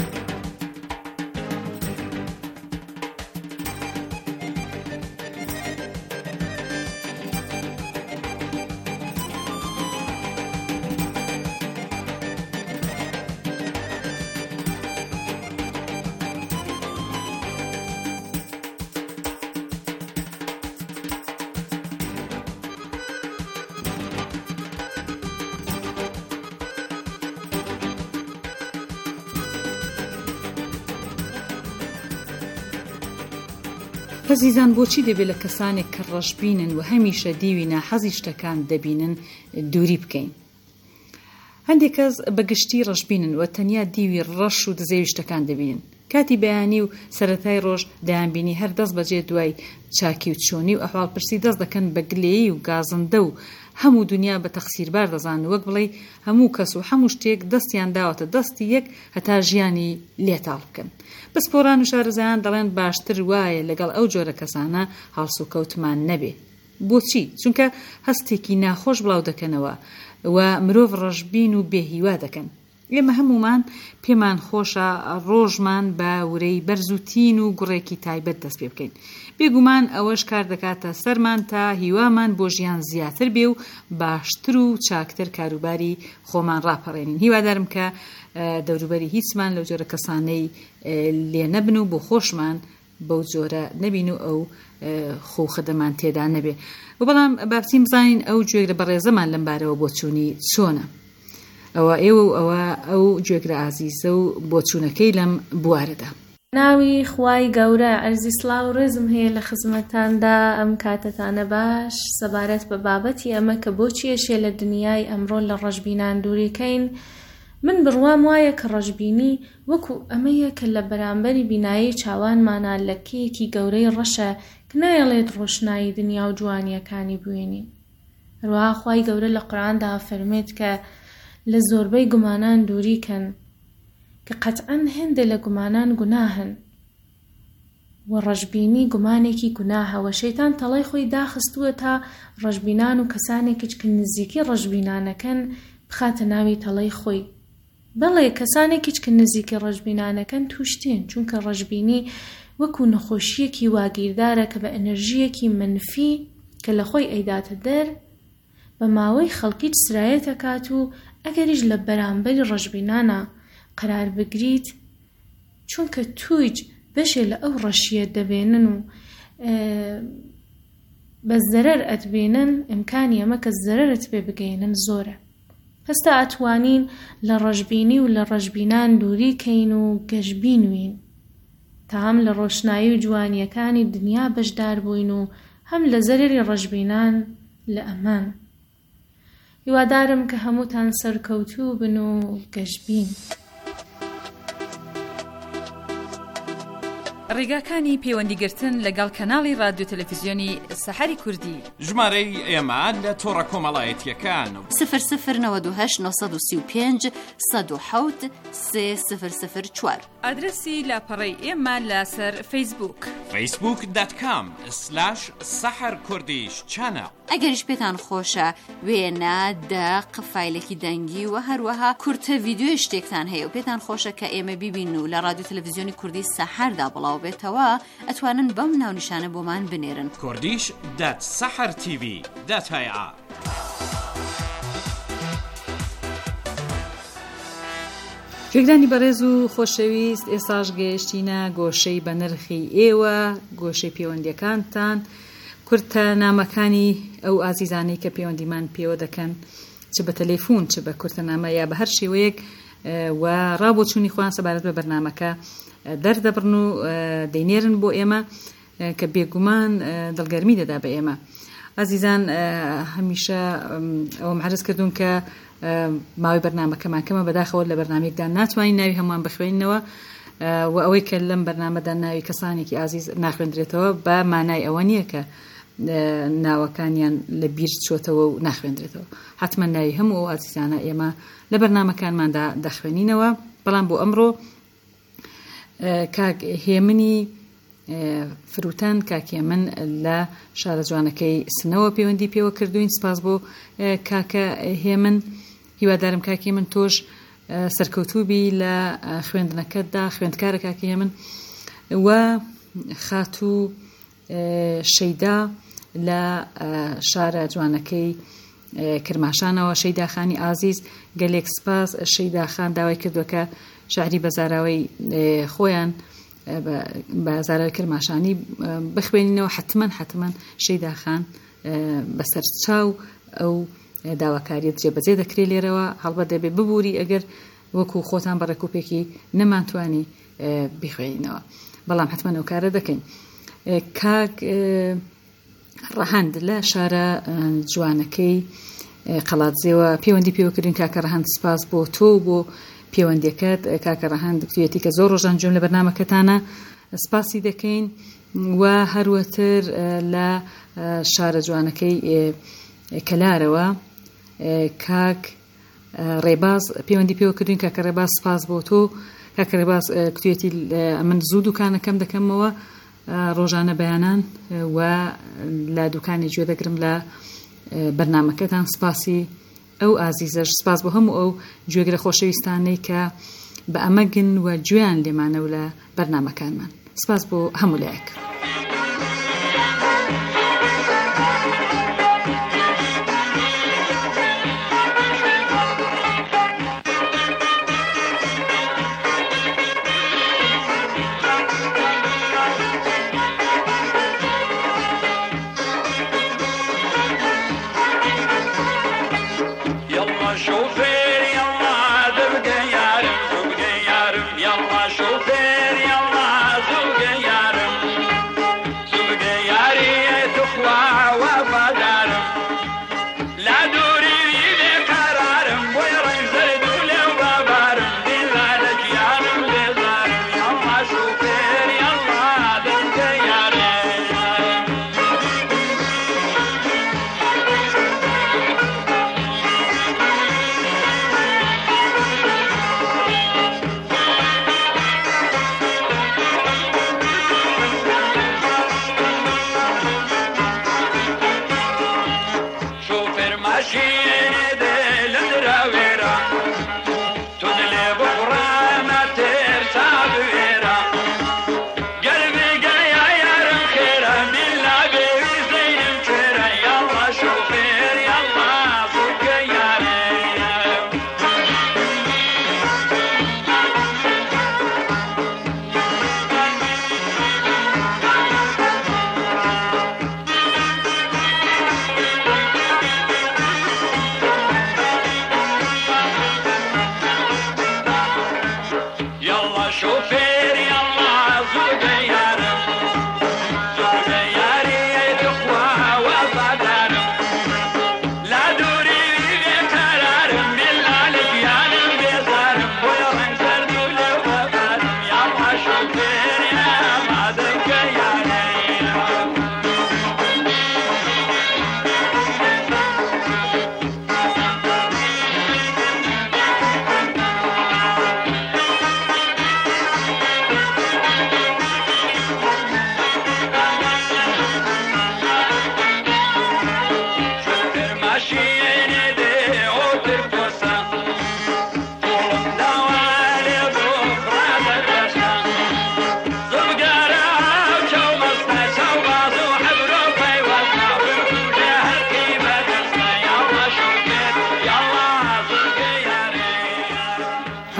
عزیزان، بۆچی دەبێت لە کەسانێک کە ڕەشبینن و هەمیشە دیوی ناحەزی شتەکان دەبینن دووری بکەین؟ هەندێک کەس بەگشتی ڕەشبینن و تەنیا دیوی ڕەش و دزەوی شتەکان دەبینن. کاتی بەیانی و سەرەتای ڕۆژ دەیانبینی هەر دەست بەجێ دوای چاکی و چۆنی و ئەحواڵپرسی دەست دەکەن بە گلەیی و گازندە و هەموو دنیا بە تەقسیربار دەزانن، وەک بڵێ هەموو کەس و هەموو شتێک دەستیان داوەتە دەستی یەک هەتا ژیانی لێتاڵ بکەن. بەسپۆران و شارەزایان دەڵێن باشتر وایە لەگەڵ ئەو جۆرە کەسانە هەڵس و کەوتمان نەبێ. بۆچی؟ چونکە هەستێکی ناخۆش بڵاو دەکەنەوە و مرۆڤ ڕەشبین و بێهیوا دەکەن. ئێمە هەمومان پێمان خۆشە ڕۆژمان بە ورەی بەرز و تین و گوڕێکی تایبەت دەست پێ بکەین. بێگومان ئەوەش کار دەکاتە سەرمان تا هیوامان بۆ ژیان زیاتر بێ و باشتر و چاکتر کاروباری خۆمان ڕاپەڕێنین. هیوادارم کە دەوروبەری هیچمان لەو جۆرە کەسانەی لێ نەبن و بۆ خۆشمان بەو جۆرە نەبین و ئەو خۆخەدەمان تێدا نەبێ. و بەڵام بابچین بزانین ئەو گوێگرە بەڕێزەمان لەم بارەوە بۆچوونی چۆنە. ئەوە ئێوە و ئەوە ئەو گوێگرە ئازیزە و بۆچوونەکەی لەم بوارەدا. ناوی خوای گەورە ئەرزی سڵاو و ڕێزم هەیە لە خزمەتاندا ئەم کاتتانە باش سەبارەت بە بابەتی ئەمە کە بۆچی ئەشێ لە دنیای ئەمڕۆ لە ڕەشبینان دووریکەین. من بڕوام وایە کە ڕەشبینی وەکو ئەمەیە کە لە بەرامبەری بینایی چاوانمانە لە کێیەکی گەورەی ڕەشە کە نایەڵێت ڕۆشنایی دنیا و جوانیەکانی بوێنی. هەروەها خوای گەورە لە قورئاندا فەرمێت کە لە زۆربەی گومانان دووریکەن کە قەتعەن هێندە لە گومانان گوناهن و ڕەشبینی گومانێکی گوناهە و شەیتان تەڵای خۆی داخستووە تا ڕەشبینان و کەسانێکیچ کە نزیکی ڕەشبینانەکەن بخاتە ناوی تەڵای خۆی. بەڵێ کەسانێکیچ کە نزیکی ڕەشبینانەکەن توشتێن، چونکە ڕەشبینی وەکو نەخۆشیەکی واگیردارە کە بە ئەنەرژیەکی منفی کە لە خۆی ئەیداتە دەر بە ماوەی خەڵکیت سرایەتە کات و ئەگەریش لە بەرامبەری ڕەشبینانە قرار بگریت چونکە تویج بەشێ لە ئەو ڕەشیە دەبێنن و بە زەرەر ئەتبێنن ئیمکانی ئەمە کە زەرەرت پێ بگەێنن زۆرە. هەستا ئەتوانین لە ڕەشبینی و لە ڕەشبینان دووری کەین و گەشببینوین تا هەم لە ڕۆشنایی و جوانیەکانی دنیا بەشدار بووین و هەم لە زەرری ڕەشبینان لە ئەمان. هیوادارم کە هەمووتان سەرکەوتوو بن و گەشببین. ڕێگاکانی پەیوەندیگرتن لەگەڵ کەناڵی رادیۆ تەلەڤیزیۆنی سەحەری کوردی. ژمارەی ئێمە لە تۆڕە کۆمەڵایەتیەکان 0098 935 107 3004. ئادرسی لاپەڕەی ئێمە لەسەر فەیسبووک facebook.com/saharkurdish-channel. ئەگەریش پێتان خۆشە وێنە دەق فایلێکی دەنگی و هەروەها کورتە ڤیدیۆی شتێکتان هەیە و پێتان خۆشە کە ئێمە بیبین و لە رادیۆ تەلەڤیزیۆنی کوردی سەحەردا بڵاو بێتەوە ئەتوانن بەم ناونیشانە بۆمان بنێرن. kurdish.sahartv.ir. گوێگرانی بەڕێز و خۆشەویست، ئێستاش گەیشتینە گۆشەی بە نرخی ئێوە، گۆشەی پەیوەندیەکانتان، کورتە نامەکانی ئەو ئازیزانەی کە پەیوەندیمان پێوە دەکەن چ بە تەلەفۆن چ بە کورتە نامە یا بە هەر شێوەیەک و ڕابۆچوونی خۆیان سەبارەت بە بەرنامەکە دەردەبڕن و دەینێرن بۆ ئێمە کە بێگومان دڵگەرمی دەدا بە ئێمە. ئازیزان هەمیشە ئەوەم عەرز کردوون کە ماوەی بەرنامەکەمان کەمە، بەداخەوە لە بەرنامێکدا ناتوانین ناوی هەمووان بخوێنینەوە و ئەوەی کە لەم بەرنامەدا ناوی کەسانێکی ئازیز ناخوێندرێتەوە بە مانای ئەوە نییە کە ناوەکانیان لە بیر چۆتەوە و ناخوێندرێتەوە. حتمما ناوی هەموو ئەو ئازیزانە ئێمە لە بەرنامەکانماندا دەخوێنینەوە. بەڵام بۆ ئەمڕۆ کاک هێمنی فروتان کاکێ من لە شارە جوانەکەی سنەوە پەیوەندی پێوە کردوین. سپاس بۆ کاکە هێمن. هیوادارم کاکێ من تۆش سەرکەوتوبی لە خوێندنەکەتدا، خوێندکارە کاکە هێمن و خاتوو شەیدا لە شارە جوانەکەی کرماشانەوە. شەیدا خانی ئازیز گەلێک سپاس. شەیدا خان داوای کردووە کە شاعری بەزاراوەی خۆیان بەزاراوی کرماشانی بخوێنینەوە. حتمما شەیدا خان بەسەر چاو ئەو داواکاریت جێبەجێ دەکرێت لێرەوە. هەڵبەت دەبێ ببووری ئەگەر وەکو خۆتان بە ڕێکوپێکی نەمانتوانی بخوێنینەوە، بەڵام حتمما ئەو کارە دەکەین. کاک ڕەهەند لە شارە جوانەکەی قەڵاتزێوە پەیوەندی پێوە کردین. کاکە ڕەهەند سپاس بۆ تۆ بۆ پەیوەندیەکەت. کاکە ڕەهەند گوتوویەتی کە زۆر ڕۆژان گوێم لە بەرنامەکەتانە، سپاسی دەکەین و هەروەتر لە شارە جوانەکەی کەلارەوە کاک ڕێباز پەیوەندی پێوە کردین. کاکە ڕێباز سپاس بۆ تۆ. کاکە ڕێباز گوتوویەتی من زوو دوکانەکەم دەکەمەوە ڕۆژانە بەیانان و لە دوکانی گوێ دەگرم لە بەرنامەکەتان. سپاسی ئەو ئازیزەش. سپاس بۆ هەموو ئەو گوێگرە خۆشەویستانەی کە بە ئەمەگن و گوێیان لێمانە و لە بەرنامەکانمان. سپاس بۆ هەموو لایەک. شوفير يلا تبقى يارم يلا شوفير يلا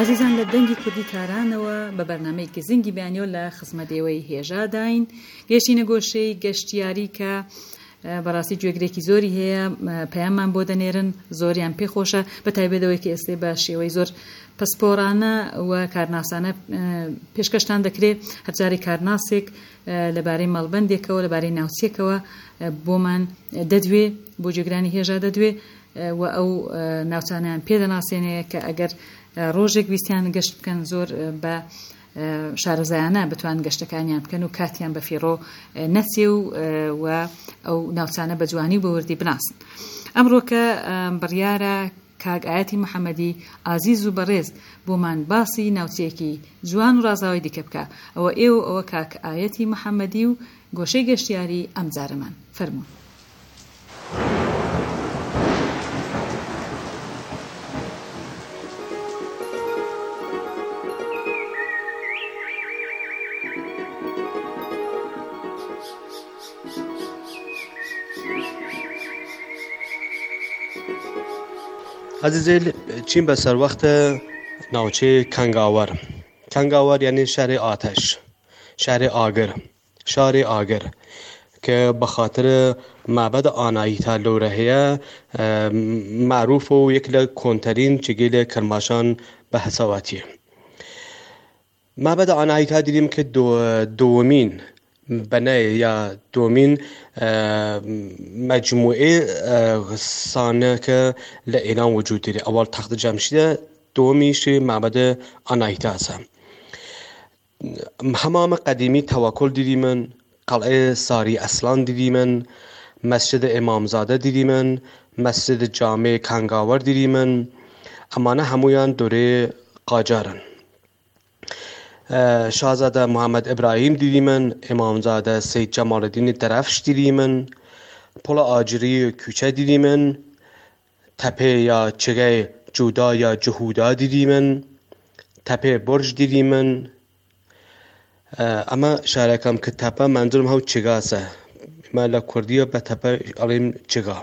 عزیزان لە دەنگی کوردی تارانەوە بە بەرنامەی گزنگی بیانیۆ لە خزمەتێوەی هێژاداین گەشتینە گۆشەی گەشتیاری کە بەڕاستی گوێگرێکی زۆری هەیە پەیاممان بۆ دەنێرن زۆریان پێخۆشە بە تایبەتەوەی کە ئێستا بە شێوەی زۆر پەسپۆرانە و کارناسانە پێشکەشتان دەکرێت هەرجاری کارناسێک لەبارەی مەڵبەندێکەوە لەبارەی ناوچێکەوە بۆمان دەدوێ بۆ جێگرانی هێژا دەدوێ و ئەو ناوچانیان پێدەناسێنەیە کە ئەگەر ڕۆژێک ویستیان گەشت بکەن زۆر بە شارەزایانە بتوان گەشتەکانیان بکەن و کاتیان بە فێڕۆ نەچێ و ئەو ناوچانە بە جوانی بە وردی بناسن. ئەمڕۆکە بڕیارە کاک ئایەتی محەممەدی ئازیز و بەڕێز بۆمان باسی ناوچەیەکی جوان و ڕازاوی دیکە بکە ئەوە ئەوە کاک ئایەتی محەممەدی و گۆشەی گەشتیاری ئەم جارەمان فەرموون. عزیزی چین بسر وقت ناوچه کنگاور. کنگاور یعنی شهر آتش، شهر آگر، شهر آگر که بخاطر معبد آناهیتا لورهیه معروف و یک کنترین چگیل کرماشان به حساباتیه. معبد آناهیتا دیدیم که دومین بنای یا دومین مجموعه سانه که لإیران وجود داره. اول تخت جمشید، دومیش معبد آناهیتا است. حمام قدیمی توکل دیدیم، قلعه ساری اصلان دیدیم، مسجد امامزاده دیدیم، مسجد جامع کنگاور دیدیم. امانه همویان دوره قاجارن. شاهزاده محمد ابراهیم دیدیم، امامزاده سید جمال الدین درفش دیدیم، پل آجری کوچه دیدیم، تپه یا چگه جودا یا جهودا دیدیم، تپه برج دیدیم. اما شارکم که تپه منظورم هاو چگاسه ما لکردی به تپه علیم چگا.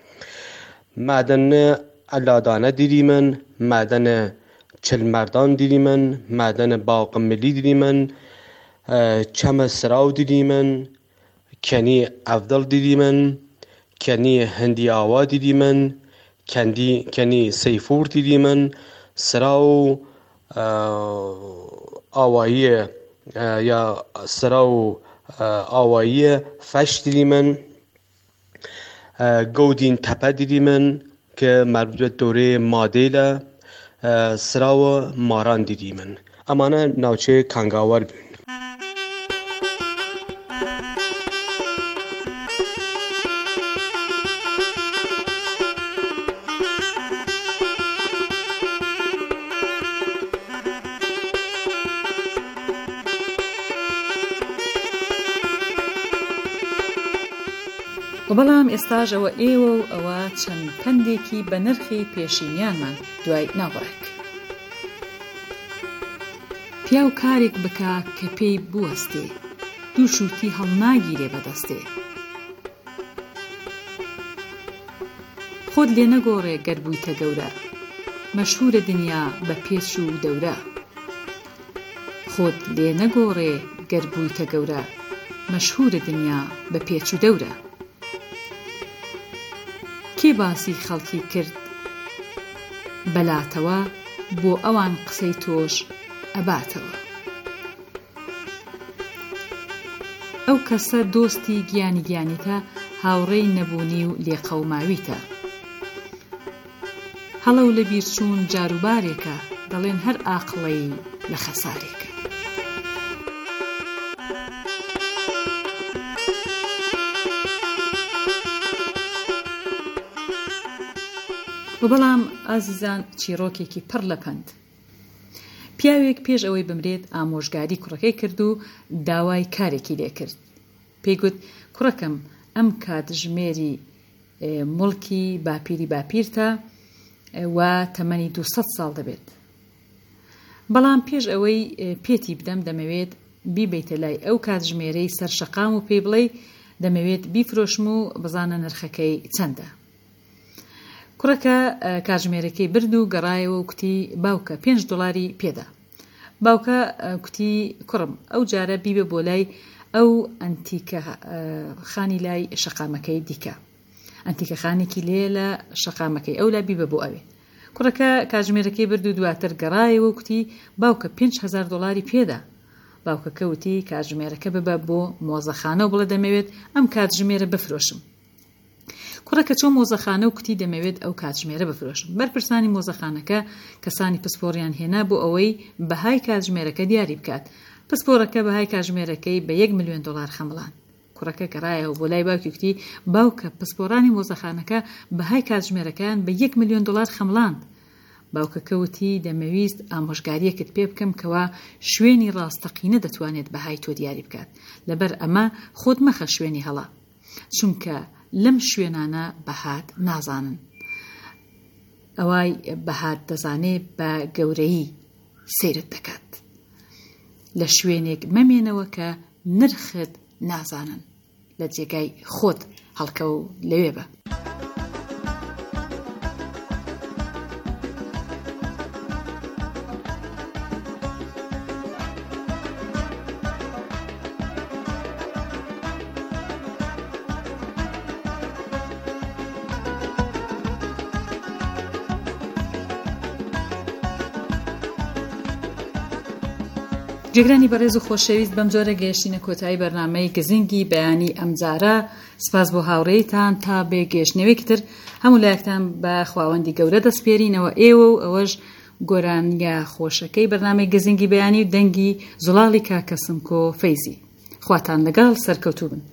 معدن علادانه دیدیم، معدن چلمردان دیدیم، معدن باغ ملی دیدیم، چم سراو دیدیم، کنی افضل دیدیم، کنی هندی آوا دیدیم، کنی سیفور دیدیم، سراو آوایی یا سراو آوایی فش دیدیم، گودین تپه دیدیم که مربوط به دوره مادیله، سراو ماران دیدیم. امانه ناوچه کنگاور بین. و بەڵام ئێستاژ ئەوە ئێوە و ئەوە چەند پندێکی بە نرخی پێشینیانمان دوای ناوەڕێک. پیا و کارێک بکە کە پێی بوەستێ، دوو شووتی هەڵناگیرێ بەدەستێ. خۆت لێ نەگۆڕێ گەر بوویتە گەورە، مەشهورە دنیا بە پێچ و دەورە. خۆت لێ نەگۆڕێ گەر بوویتە گەورە، مەشهورە دنیا بە پێچ و دەورە. کێ باسی خەڵکی کرد بەلاتەوە بۆ ئەوان قسەی تۆش ئەباتەوە. ئەو کەسە دۆستی گیانی گیانیتە، هاوڕێی نەبوونی و لێقەوماویتە. هەڵەو لە بیرچوون جاروبارێکە، دەڵێن هەر ئاقڵەی لە خەسارێکە. و بەڵام ئازیزان چیرۆکێکی پڕ لە پەند. پیاوێک پێش ئەوەی بمرێت ئامۆژگاری کوڕەکەی کرد و داوای کارێکی لێ کرد. پێیگوت کوڕەکەم ئەم کاتژمێری مڵکی باپیری باپیرتە و تەمەنی 200 ساڵ دەبێت. بەڵام پێش ئەوەی پێتی بدەم دەمەوێت بیبیتە لای ئەو کاتژمێرەی سەرشەقام و پێی بڵێ دەمەوێت بیفرۆشم و بزانە نرخەکەی چەندە. کوڕەکە کاتژمێرەکەی برد و گەڕایەوە و کوتی باوکە $5 پێدا. باوکە کوتی کوڕم ئەو جارە بیبە بۆ لای ئەو ئەنتیکە خانی لای شەقامەکەی دیکە، ئەنتیکە خانێکی لێ لە شەقامەکەی ئەو لا بیبە بۆ ئەوێ. کوڕەکە کاتژمێرەکەی برد و دواتر گەڕایەوە و کوتی باوکە $5,000 پێدا. باوکە کەوتی کاتژمێرەکە ببە بۆ مۆزەخانە و بڵێ دەمەوێت ئەم کاتژمێرە بفرۆشم. کوڕەکە چۆن مۆزەخانە و کوتی دەمەوێت ئەو کاتژمێرە بفرۆشم. بەرپرسانی مۆزەخانەکە کەسانی پسپۆڕیان هێنا بۆ ئەوەی بەهای کاتژمێرەکە دیاری بکات. پسپۆڕەکە بەهای کاتژمێرەکەی بە $1 ملیۆن خەمڵان. کوڕەکە گەڕایەوە بۆ لای باوکی کوتی باوکە پسپۆڕانی مۆزەخانەکە بەهای کاتژمێرەکان بە $1 ملیۆن خەمڵان. باوکە کەوتی دەمەویست ئامۆژگاریەکت پێ بکەم کەوا شوێنی ڕاستەقینە دەتوانێت بەهای تۆ دیاری بکات، لەبەر ئەمە خۆت مەخە شوێنی هەڵا، چونکە لەم شوێنانە بەهات نازانن. ئەوای بەهات دەزانێت بە گەورەی سیرت دەکات. لە شوێنێک مەمێنەوە کە نرخت نازانن، لە جێگای خۆت هەڵکە و لەوێ بە. جێگرانی بەڕێز و خۆشەویست بەم جۆرە گەیشتینە کۆتایی بەرنامەی گزنگی بەیانی ئەمجارە. سپاس بۆ هاوڕێیتان تا بێگەشتنەوەیکی تر هەموو لایەکتان بە خواوەندی گەورە دەسپێرینەوە ئێوە و ئەوەش گۆرانیە خۆشەکەی بەرنامەی گزنگی بەیانی و دەنگی زوڵاڵی کاکە سمکۆ فەیزی. خواتان لەگەڵ سەرکەوتوو بن.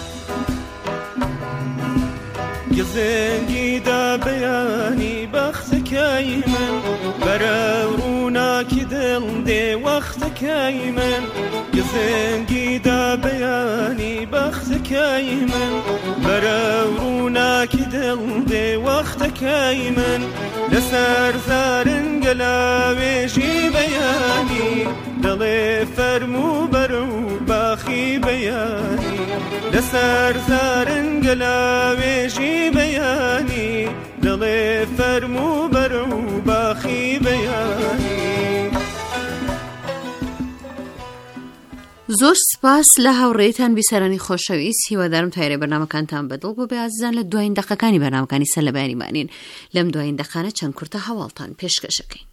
گزنگی دا بەیانی بەختەکەی من بەرە ڕووناکی دڵ دێ وەختەکەی من، گزنگی دا بەیانی بەختەکەی من بەرە ڕووناکی دڵ دێ وەختەکەی من، لەسەر زارنگە لاوێژی بەیانی دڵێ فەرموو بەرە و باخی بەیانی، لەسەر زارنگە لاوێژی بەیانی دڵێ فەرموو بەرە و باخی بەیانی. زۆر سپاس لە هاوڕێیتان بیسەرانی خۆشەویست. هیوادارم تایرێ بەرنامەکانتان بەدڵ بۆ بێ ئازیزان لە دوایین دەقەکانی بەرنامەکانی سەر لە بەیانیمانین. لەم دوایین دەقانە چەند کورتە هەواڵتان پێشکەشەکەین.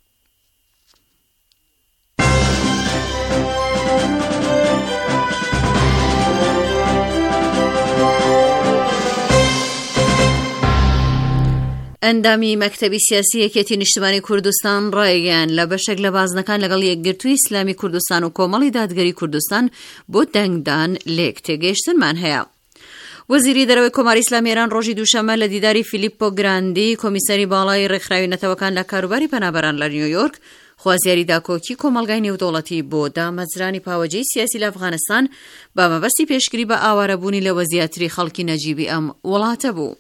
ئەندامی مەکتەبی سیاسی یەکێتی نیشتیمانی کوردستان ڕایگەیاند لە بەشێک لە بازنەکان لەگەڵ یەکگرتووی ئیسلامی کوردستان و کۆمەڵی دادگەری کوردستان بۆ دەنگدان لێک تێگەیشتنمان هەیە. وەزیری دەرەوەی کۆماری ئیسلامی ئێران ڕۆژی دووشەممە لە دیداری فیلیپۆ گراندی کۆمیسەری باڵای ڕێکخراوی نەتەوەکان لە کاروباری پەنابەران لە نیویۆرک خوازیاری داکۆکی کۆمەلگای نێودەوڵەتی بۆ دامەزرانی پاوەجەی سیاسی لە ئەفغانستان بە مەبەستی پێشگری بە ئاوارەبوونی لە وەزیاتری خەڵکی نەجیبی ئەم وڵاتە بوو.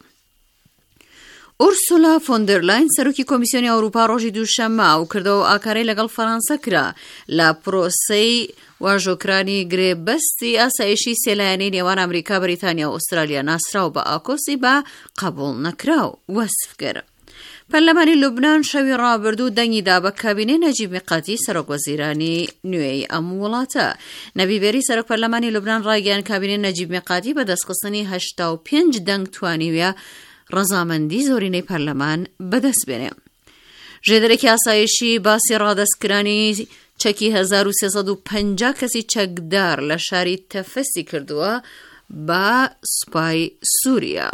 ئورسولا فۆندەرلاین سەرۆکی کۆمیسیۆنی ئەوروپا ڕۆژی دووشەممە و کردەوە ئاکارەی لەگەڵ فەڕەنسە کرا لە پرۆسەی واژۆکرانی گرێبەستی ئاسایشی سێلایەنەی نێوان ئەمریکا، بەریتانیا و ئوسترالیا ناسراو بە ئاکۆسی بە قبوڵ نەکراو وەسف کرد. پەرلەمانی لوبنان شەوی ڕابردوو دەنگی دا بە کابینەی نەجیب میقاتی سەرۆکوەزیرانی نوێی ئەم وڵاتە. نەبیبێری سەرۆک پەرلەمانی لوبنان ڕایگەیاند کابینەی نەجیب میقاتی بە دەستخستنی 85 دەنگ توانیویە ڕەزامەندی زۆرینەی پەرلەمان بەدەست بێنێ. ژێدەرێکی ئاسایشی باسی ڕادەستکرانی چەکی 1350 کەسی چەکدار لە شاری تەفەسی کردووە بە سوپای سووریا.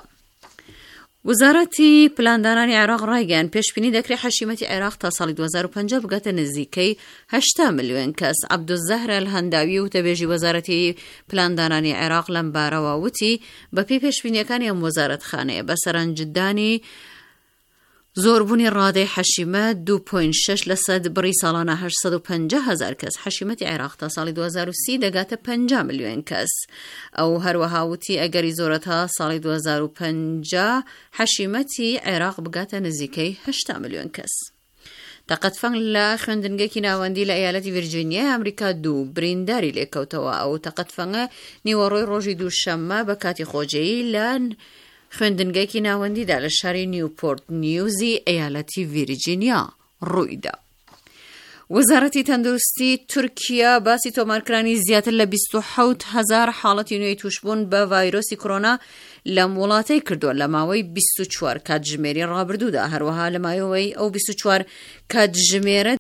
وزارەتی پلاندانانی عێراق ڕایگەیاند پێشبینی دەکرێت حەشیمەتی عێراق تا ساڵی 2050 بگاتە نزیکەی 8 ملیۆن کەس. عەبدوزەهر ئەلهەنداوی وتەبێژی وەزارەتی پلاندانانی عێراق لەم بارەوە وتی بەپێی پێشبینیەکانی ئەم وەزارەتخانەیە بە سەرنجدانی زۆربوونی ڕادەی حەشیمەت 2.6 لەسەد بڕی ساڵانە 850,000 کەس حەشیمەتی عێراق تا ساڵی 2030 دەگاتە 50 ملیۆن کەس. ئەو هەروەها وتی ئەگەری زۆرە تا ساڵی 2050 حەشیمەتی عێراق بگاتە نزیکەی 8 ملیۆن کەس. تەقەتفەنگ لە خوێندنگەکی ناوەندی لە ئەیالەتی ڤیرجینیای ئەمریکا دوو برینداری لێکەوتەوە. ئەو تەقەتفەنگە نیوەڕۆی ڕۆژی دووشەممە بە کاتی خۆجەیی لە خوێندنگەیەکی ناوەندیدا لە شاری نیوپۆرت نیوزی ئەیالەتی ڤیرجینیا ڕوویدا. وەزارەتی تەندروستی تورکیا باسی تۆمارکرانی زیاتر لە 27,000 حاڵەتی نوێی توشبوون بە ڤایرۆسی کۆرۆنا لەم وڵاتەی کردووە لە ماوەی 24 کاتژمێری ڕابردوودا. هەروەها لە مایەوەی ئەو 24 کاتژمێرە